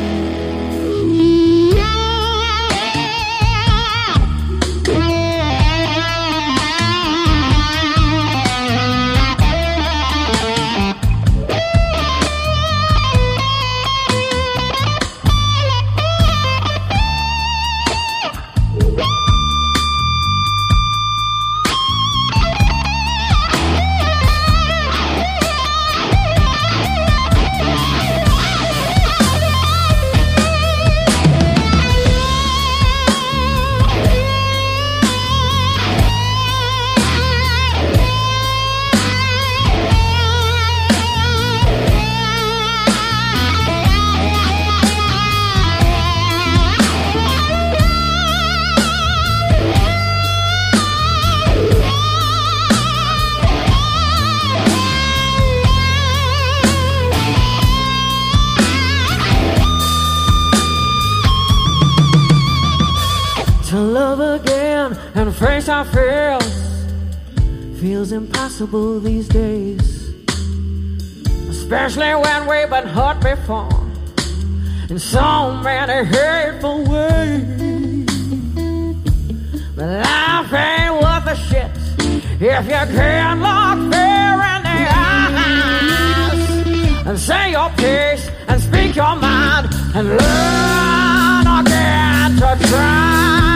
Face our fears feels impossible these days, especially when we've been hurt before in so many hateful ways. But life ain't worth a shit if you can't look fear in the eyes and say your piece and speak your mind and learn again to try.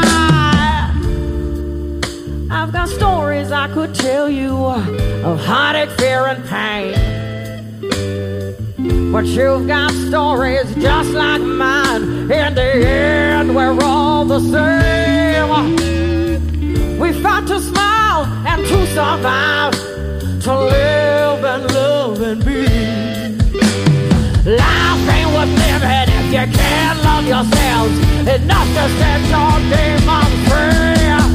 I've got stories I could tell you of heartache, fear, and pain, but you've got stories just like mine. In the end, we're all the same. We fight to smile and to survive, to live and love and be. Life ain't worth living if you can't love yourselves. Enough to set your demons free.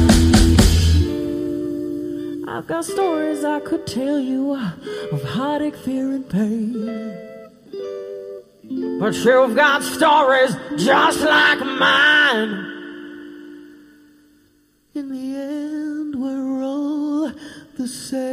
I've got stories I could tell you of heartache, fear, and pain, but you've got stories just like mine. In the end, we're all the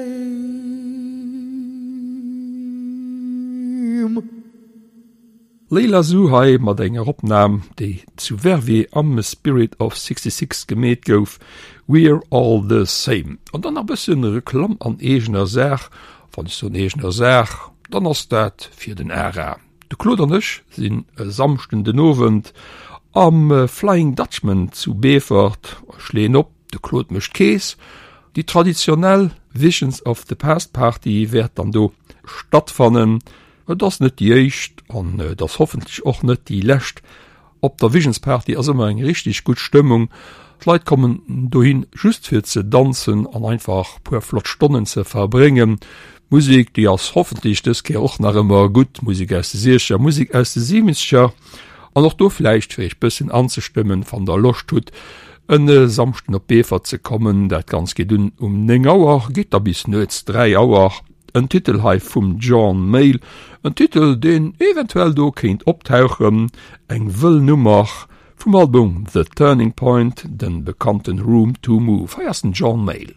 same. Leila Suhai mat enger Opnam, déi zu Verve am Spirit of sixty-six geméet gouf, We're all the same. Und dann a bëssen Reklam an egener Sach, wann so egener Sach, dann ass dat fir den Ära. De Klodernech sinn e samchten den Novent am äh, Flying Dutchman zu Befert, schleen op de Klod mecht Kees. Die traditionell Visions of the Past Party werd dann do stattfannen, das net die Eicht an äh, das hoffentlich och net die Lächt. Op der Visions Party as immer eng richtig gut Stimmung. Leiit kommen dohin just fir ze danszen an einfach puer flott Stonnen ze verbringen. Musik, die as hoffentlich des ke och nach immer gut Musik aus de Seerscher, Musik aus de Siemenscher, an noch do vielleicht fir ich bisssen anzustimmen van der Loch tut, en äh, samchten op Befer ze kommen, dat ganz gedun um neng Auer, geht da bis nøz drei Auer. Ein Titel hai vum John Mayle, ein Titel, den eventuell do kenint optauchen, eng Wëllnummer vom Album The Turning Point, den bekannten Room to Move, feiersten John Mayle.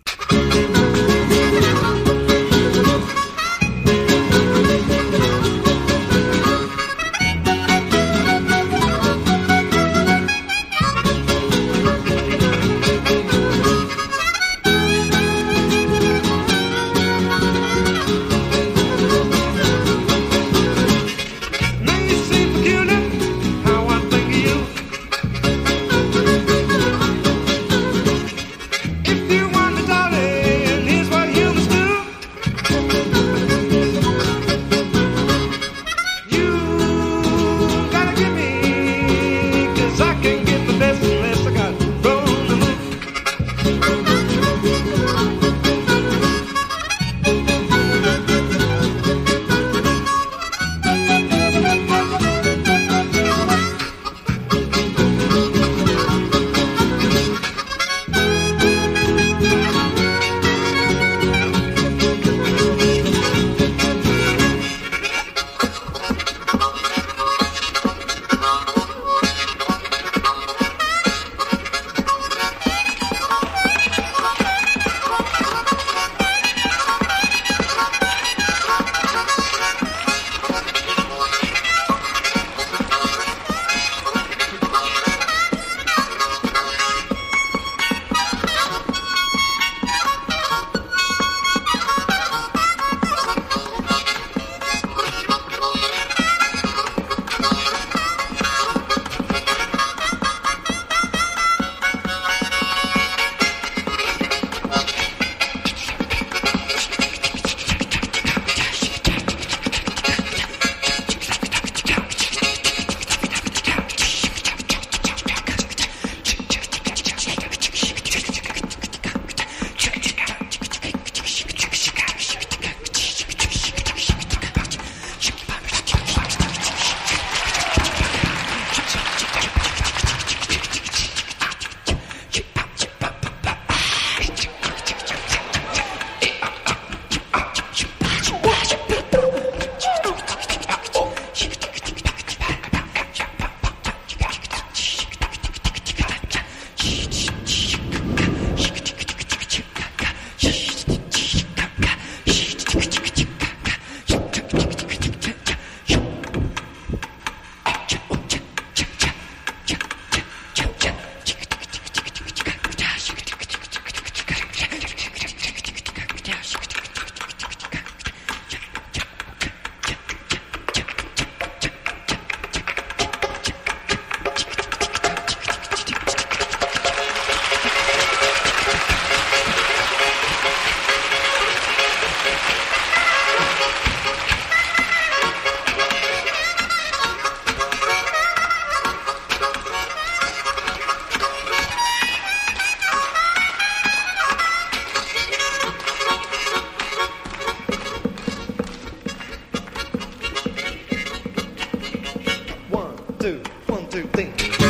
If you want me, darling, here's what you must do. two, one, two, three.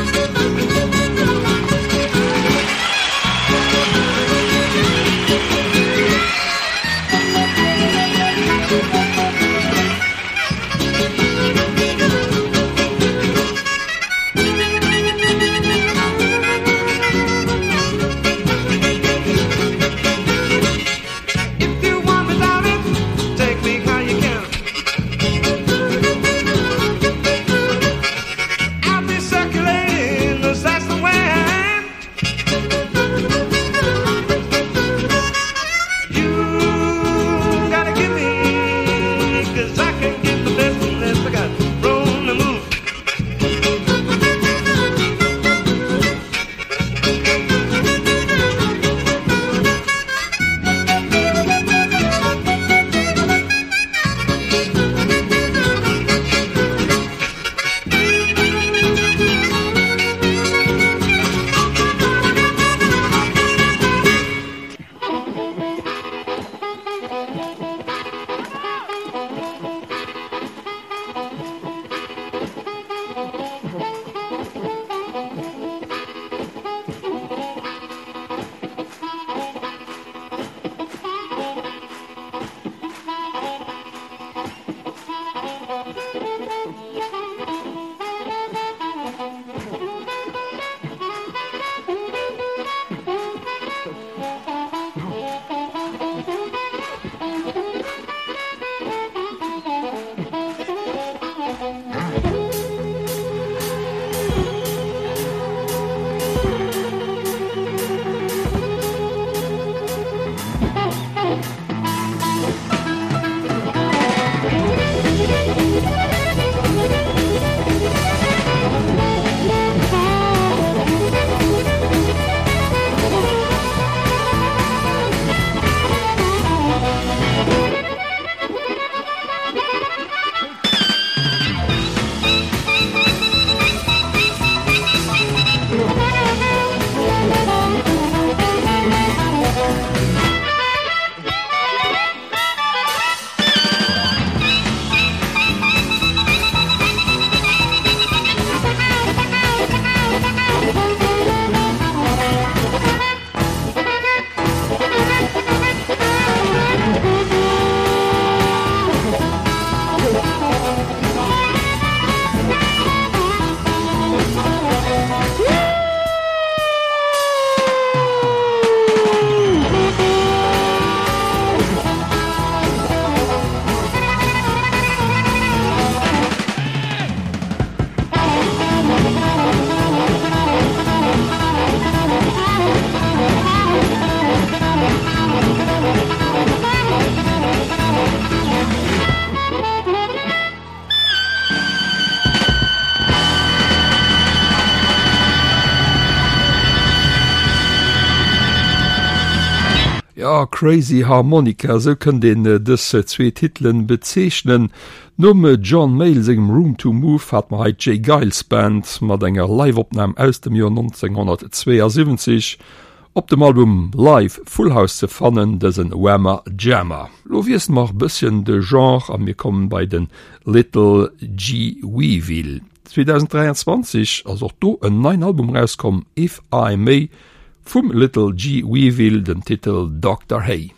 Ja, Crazy Harmonica, so können den äh, das äh, zwei Titeln bezeichnen. Numme John Mayall segem Room to Move hat man halt Jay Giles Band mat enger Live-Opnahme aus dem Jahr neunzehnhundertzweiundsiebzig op dem Album Live Full House zu fannen, das ein Whammer Jammer. Lo wies mach bisschen de Genre, an mir kommen bei den Little G. Weevil. zwanzig dreiundzwanzig, also auch do ein neuen Album rauskommen, If I May, vom Little G. Weevil, den Titel Doctor Hay.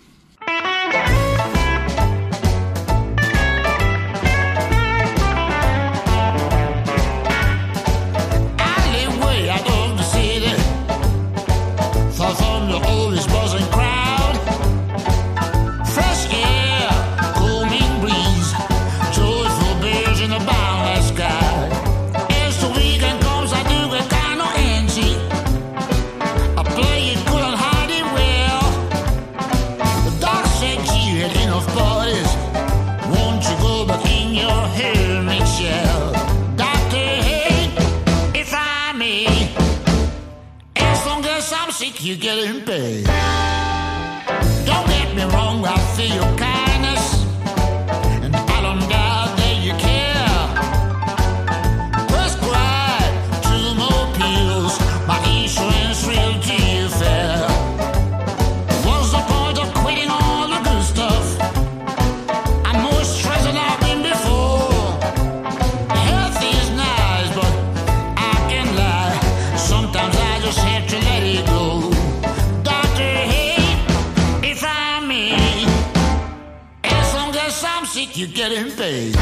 You get in paid. Don't get me wrong, I feel your kindness, and I don't doubt that you care. Prescribe two more pills, my insurance real to you fair. What's the point of quitting all the good stuff? I'm more stressed than I've been before. Health is nice, but getting paid.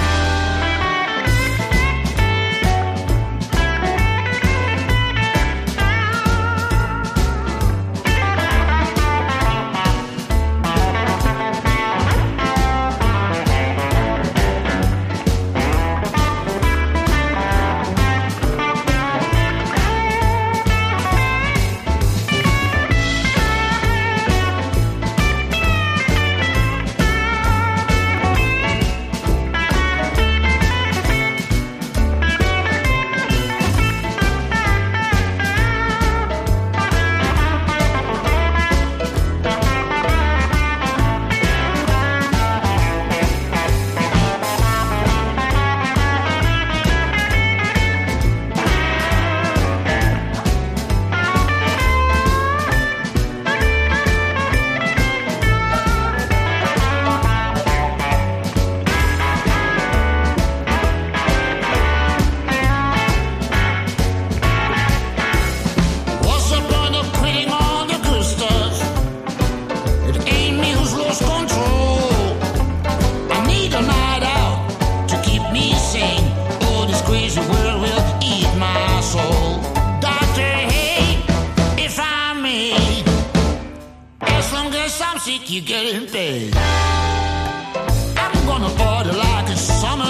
You getting paid. I'm gonna party like it's summer.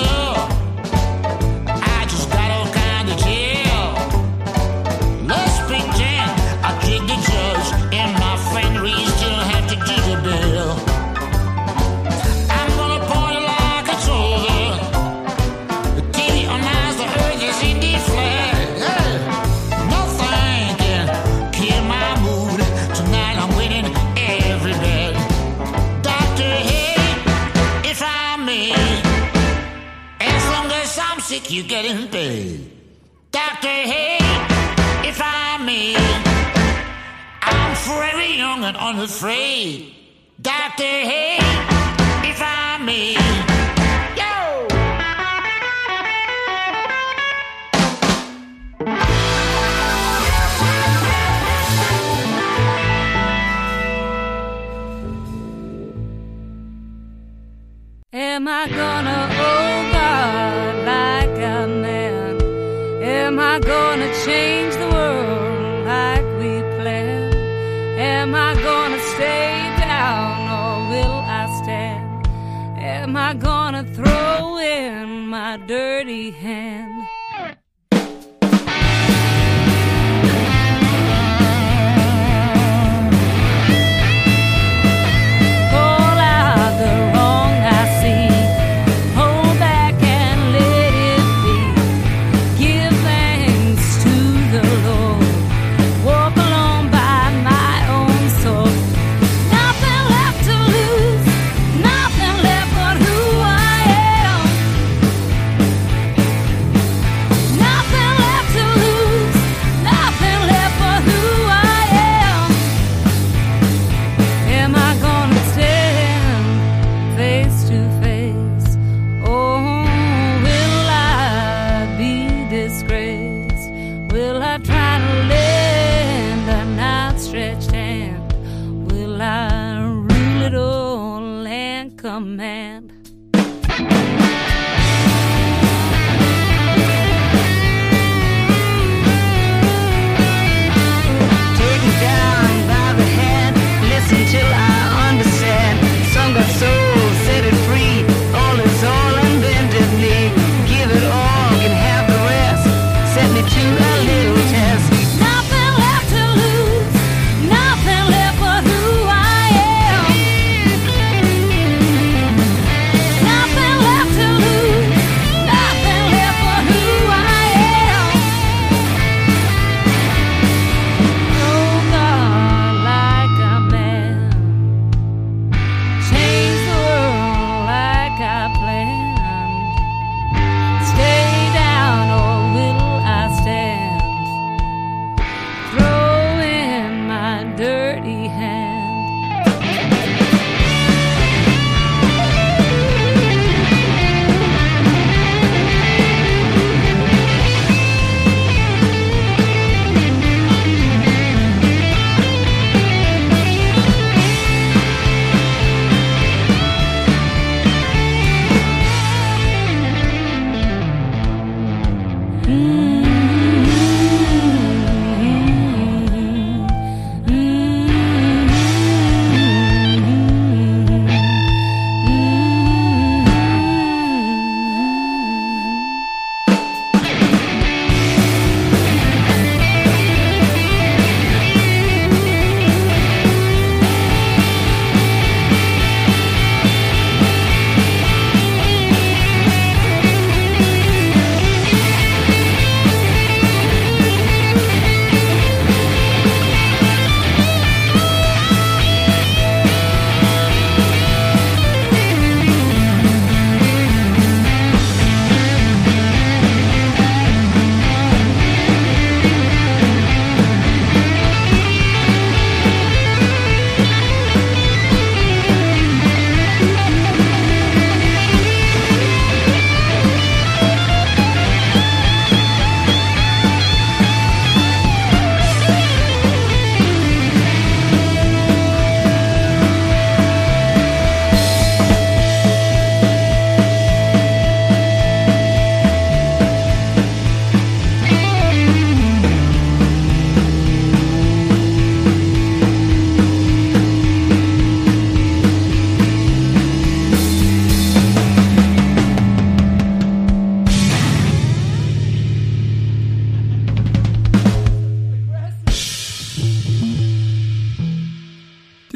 I just got all kind of chill. Let's pretend I tricked the judge and my friend Reed still have to do the bill. I'm gonna party like it's over. The T V on eyes, the earth is in the flat. Hey, nothing can kill my mood. Tonight I'm winning every bet. Sick, you getting paid. Doctor, hey, if I may, I'm forever young and unafraid. Doctor, hey, if I may, yo. Am I gonna, oh God, like a man? Am I gonna change the world like we planned? Am I gonna stay down or will I stand? Am I gonna throw in my dirty hand?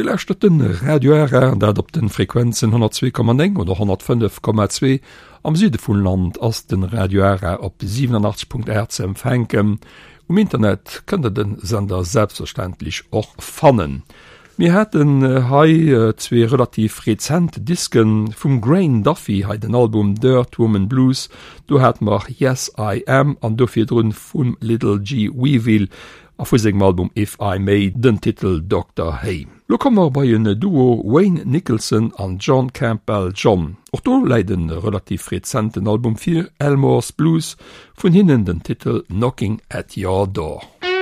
gelächtet den Radioärer dat op den Frequenzen hundertzwei Komma eins oder hundertfünf Komma zwei am Süde vun Land ass den Radioärer op siebenundachtzig Punkt eins ze empfänken. Um Internet könnte den Sender selbstverständlich auch fannen. Wir hatten äh, hai äh, zwei relativ rezente Disken vom Grain Duffy, hai den Album Dirt Woman Blues, du hat mach Yes I Am an dofir run vum Little G. Weevil, a vu segem Album If I May den Titel Doctor Hay. Lo kommmer bei een Duo Wayne Nicholson an John Campbell John. Och do leiden relativ rezenten Album vier Elmore's Blues, vun hinnen den Titel Knocking at Your Door.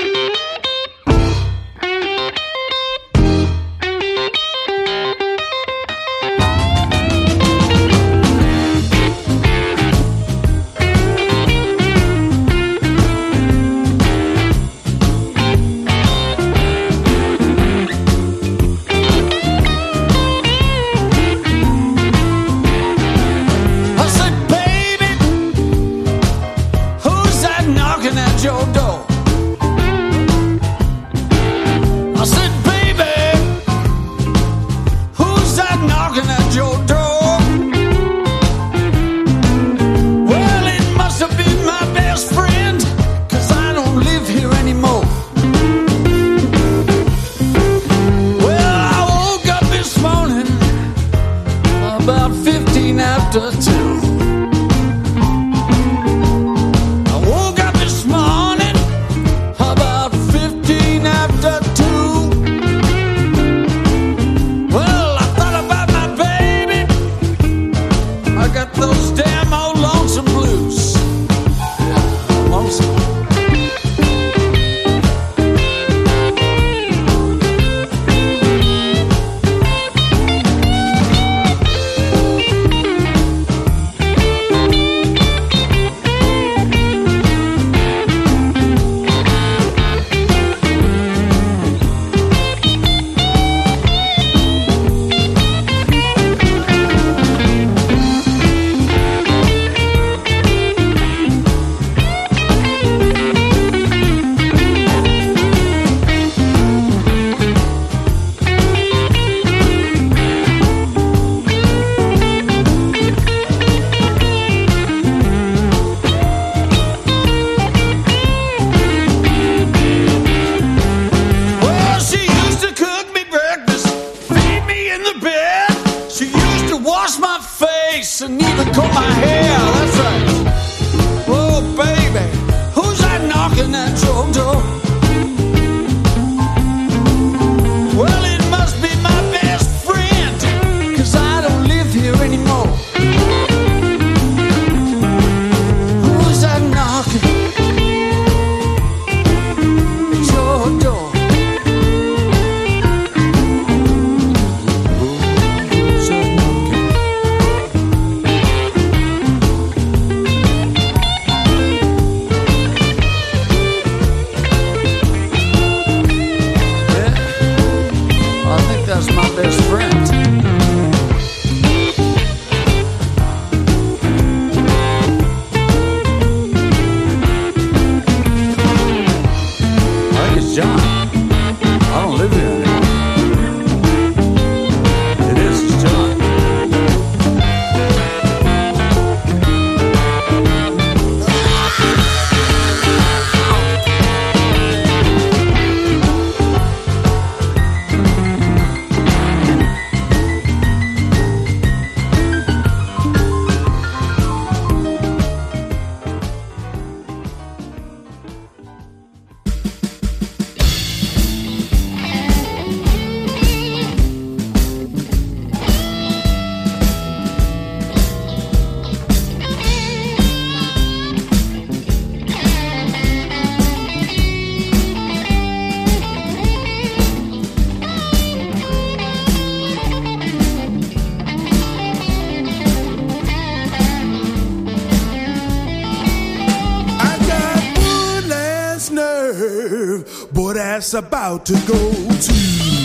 But that's about to go to.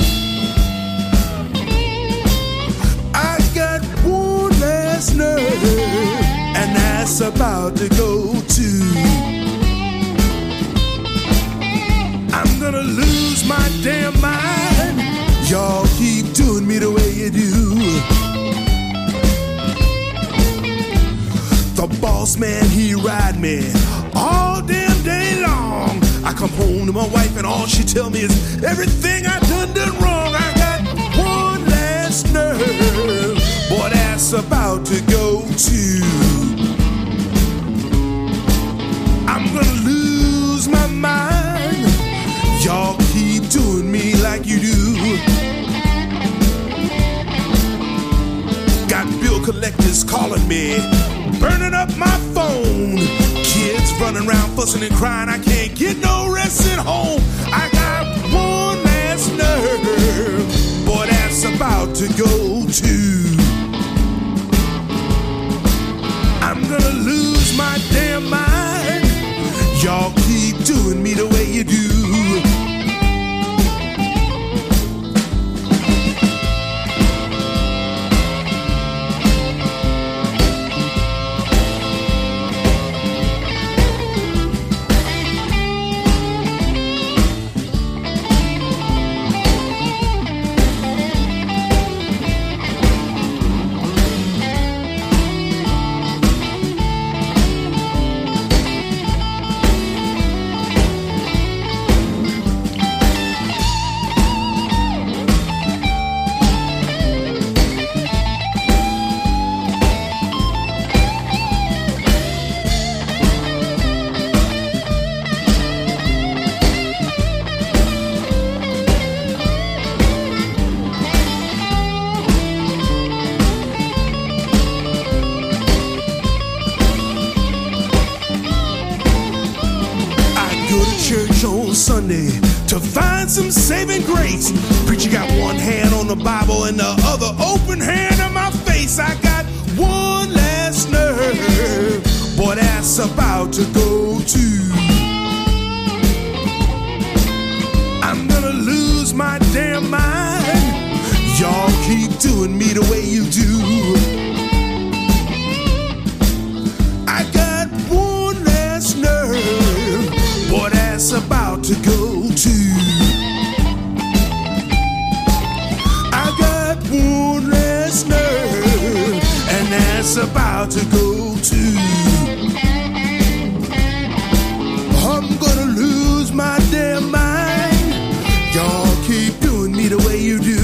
I got one last nerve, and that's about to go to. I'm gonna lose my damn mind. Y'all keep The boss man, he ride me all damn day long. I come home to my wife and all she tell me is everything I done done wrong. I got one last nerve, boy, that's about to go too. I'm gonna lose my mind. Y'all keep doing me like you do. Got bill collectors calling me, burning up my phone. Kids running around fussing and crying. I can't get no rest at home. I got one last nerve, boy, that's about to go too. I'm gonna lose my damn mind. Y'all keep doing me the way you do. Sunday to find some saving grace. Preacher got one hand on the Bible and the other open hand on my face. I got one last nerve, boy, that's about to go too. I'm gonna lose my damn mind. Y'all keep doing me the way you do. I got one last nerve, boy, that's about to go too. I got one last nerve, and that's about to go too. I'm gonna lose my damn mind. Y'all keep doing me the way you do.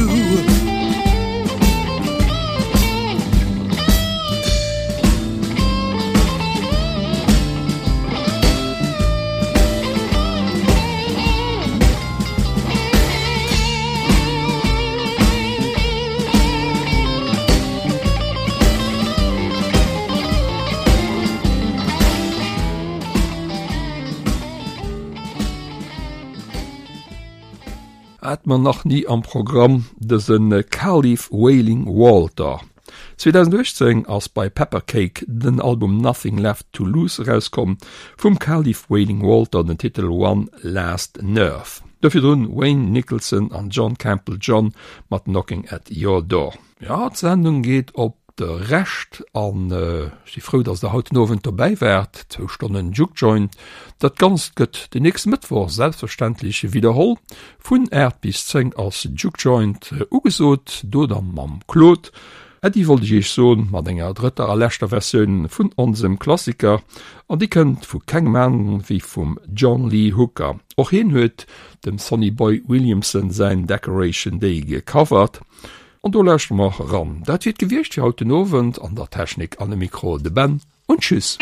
Hat man noch nie am Programm dessen äh, Caliph Wailing Walter. zweitausendachtzehn ass bei Peppercake den Album Nothing Left to Lose rauskom, vum Caliph Wailing Walter den Titel One Last Nerve. Dafür drin Wayne Nicholson an John Campbell John mat Knocking at Your Door. Ja, die Sendung geht op der Recht an äh, si froh, dats der hautenowen dabei wärt, zwei Stunden Jukejoint. Dat ganz gëtt den nächsten Mittwoch selbstverständlich wiederhol vun Erd bis zehn als Jukejoint äh, ugesot, do dann mam Claude. Et die wollte ich so mat enger dritter erlächter Version vun onsem Klassiker, an die könnt vu keng Mann wie vum John Lee Hooker. Och hin huet dem Sonny Boy Williamson sein Decoration Day gecovert. Und du lässt mach ran. Dat wird gewircht hauten Abend an der Technik an dem Mikro de Ben und tschüss.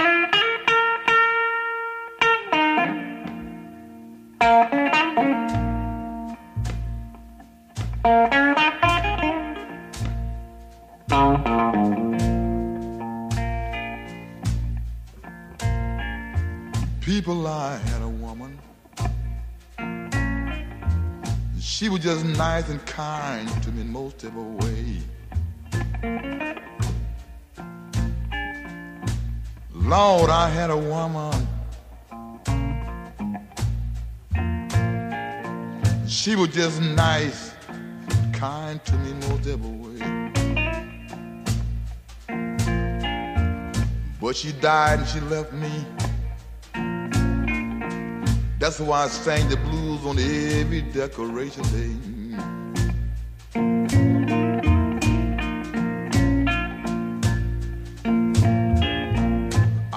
People, I had a woman. She was just nice and kind to me in most every way. Lord, I had a woman. She was just nice, kind to me in most every way. But she died and she left me. That's why I sang the blues on every decoration day.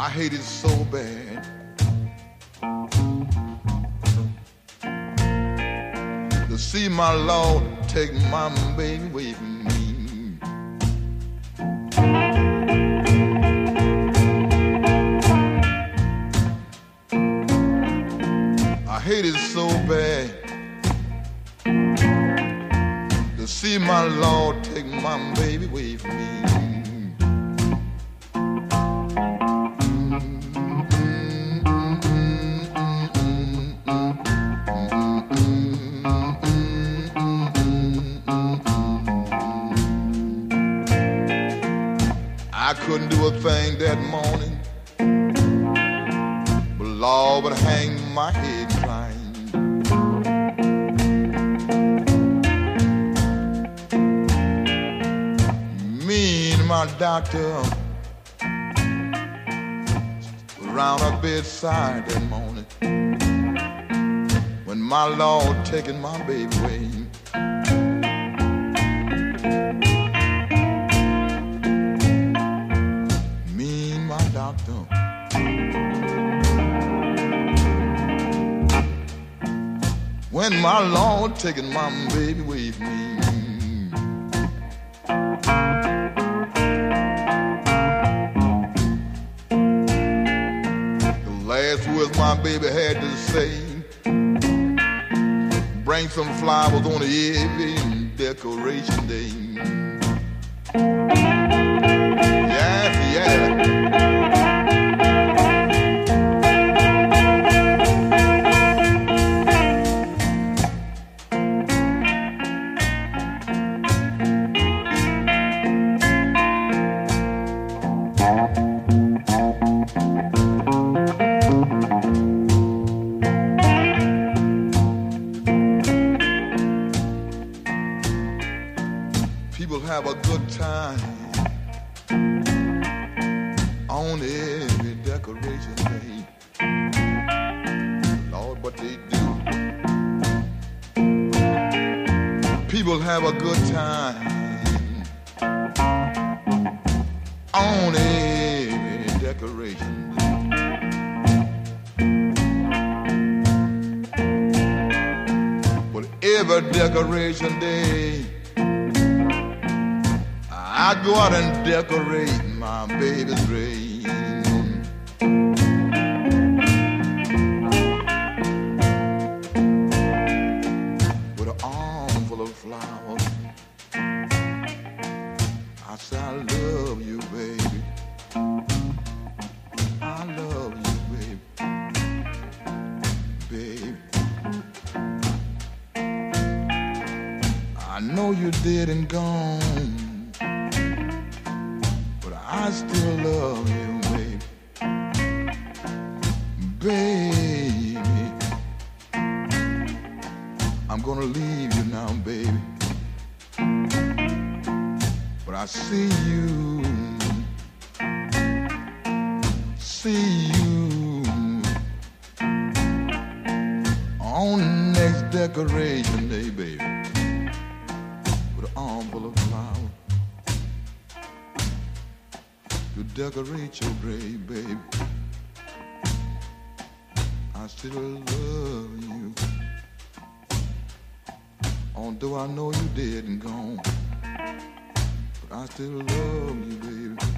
I hate it so bad. To see my Lord take my baby away from me. I hate it so bad to see my Lord take my baby away from me. I couldn't do a thing that morning, but Lord would hang my head crying. Me and my doctor around her bedside that morning when my Lord taking my baby away. When my Lord taking my baby away from me. The last words my baby had to say, bring some flowers on the evening decoration day. Yes, yes. Have a good time on every decoration day. Lord, what they do. People have a good time on every decoration day. But every decoration day I go out and decorate my baby's grave with an armful of flowers. I say, I love you, baby. I love you, baby. Baby, I know you're dead and gone, I still love you, baby. Baby, I'm gonna leave you now, baby. But I see you, see you on the next decoration day, baby, with an armful of flowers to decorate your grave, baby. I still love you, although I know you're dead and gone, but I still love you, baby.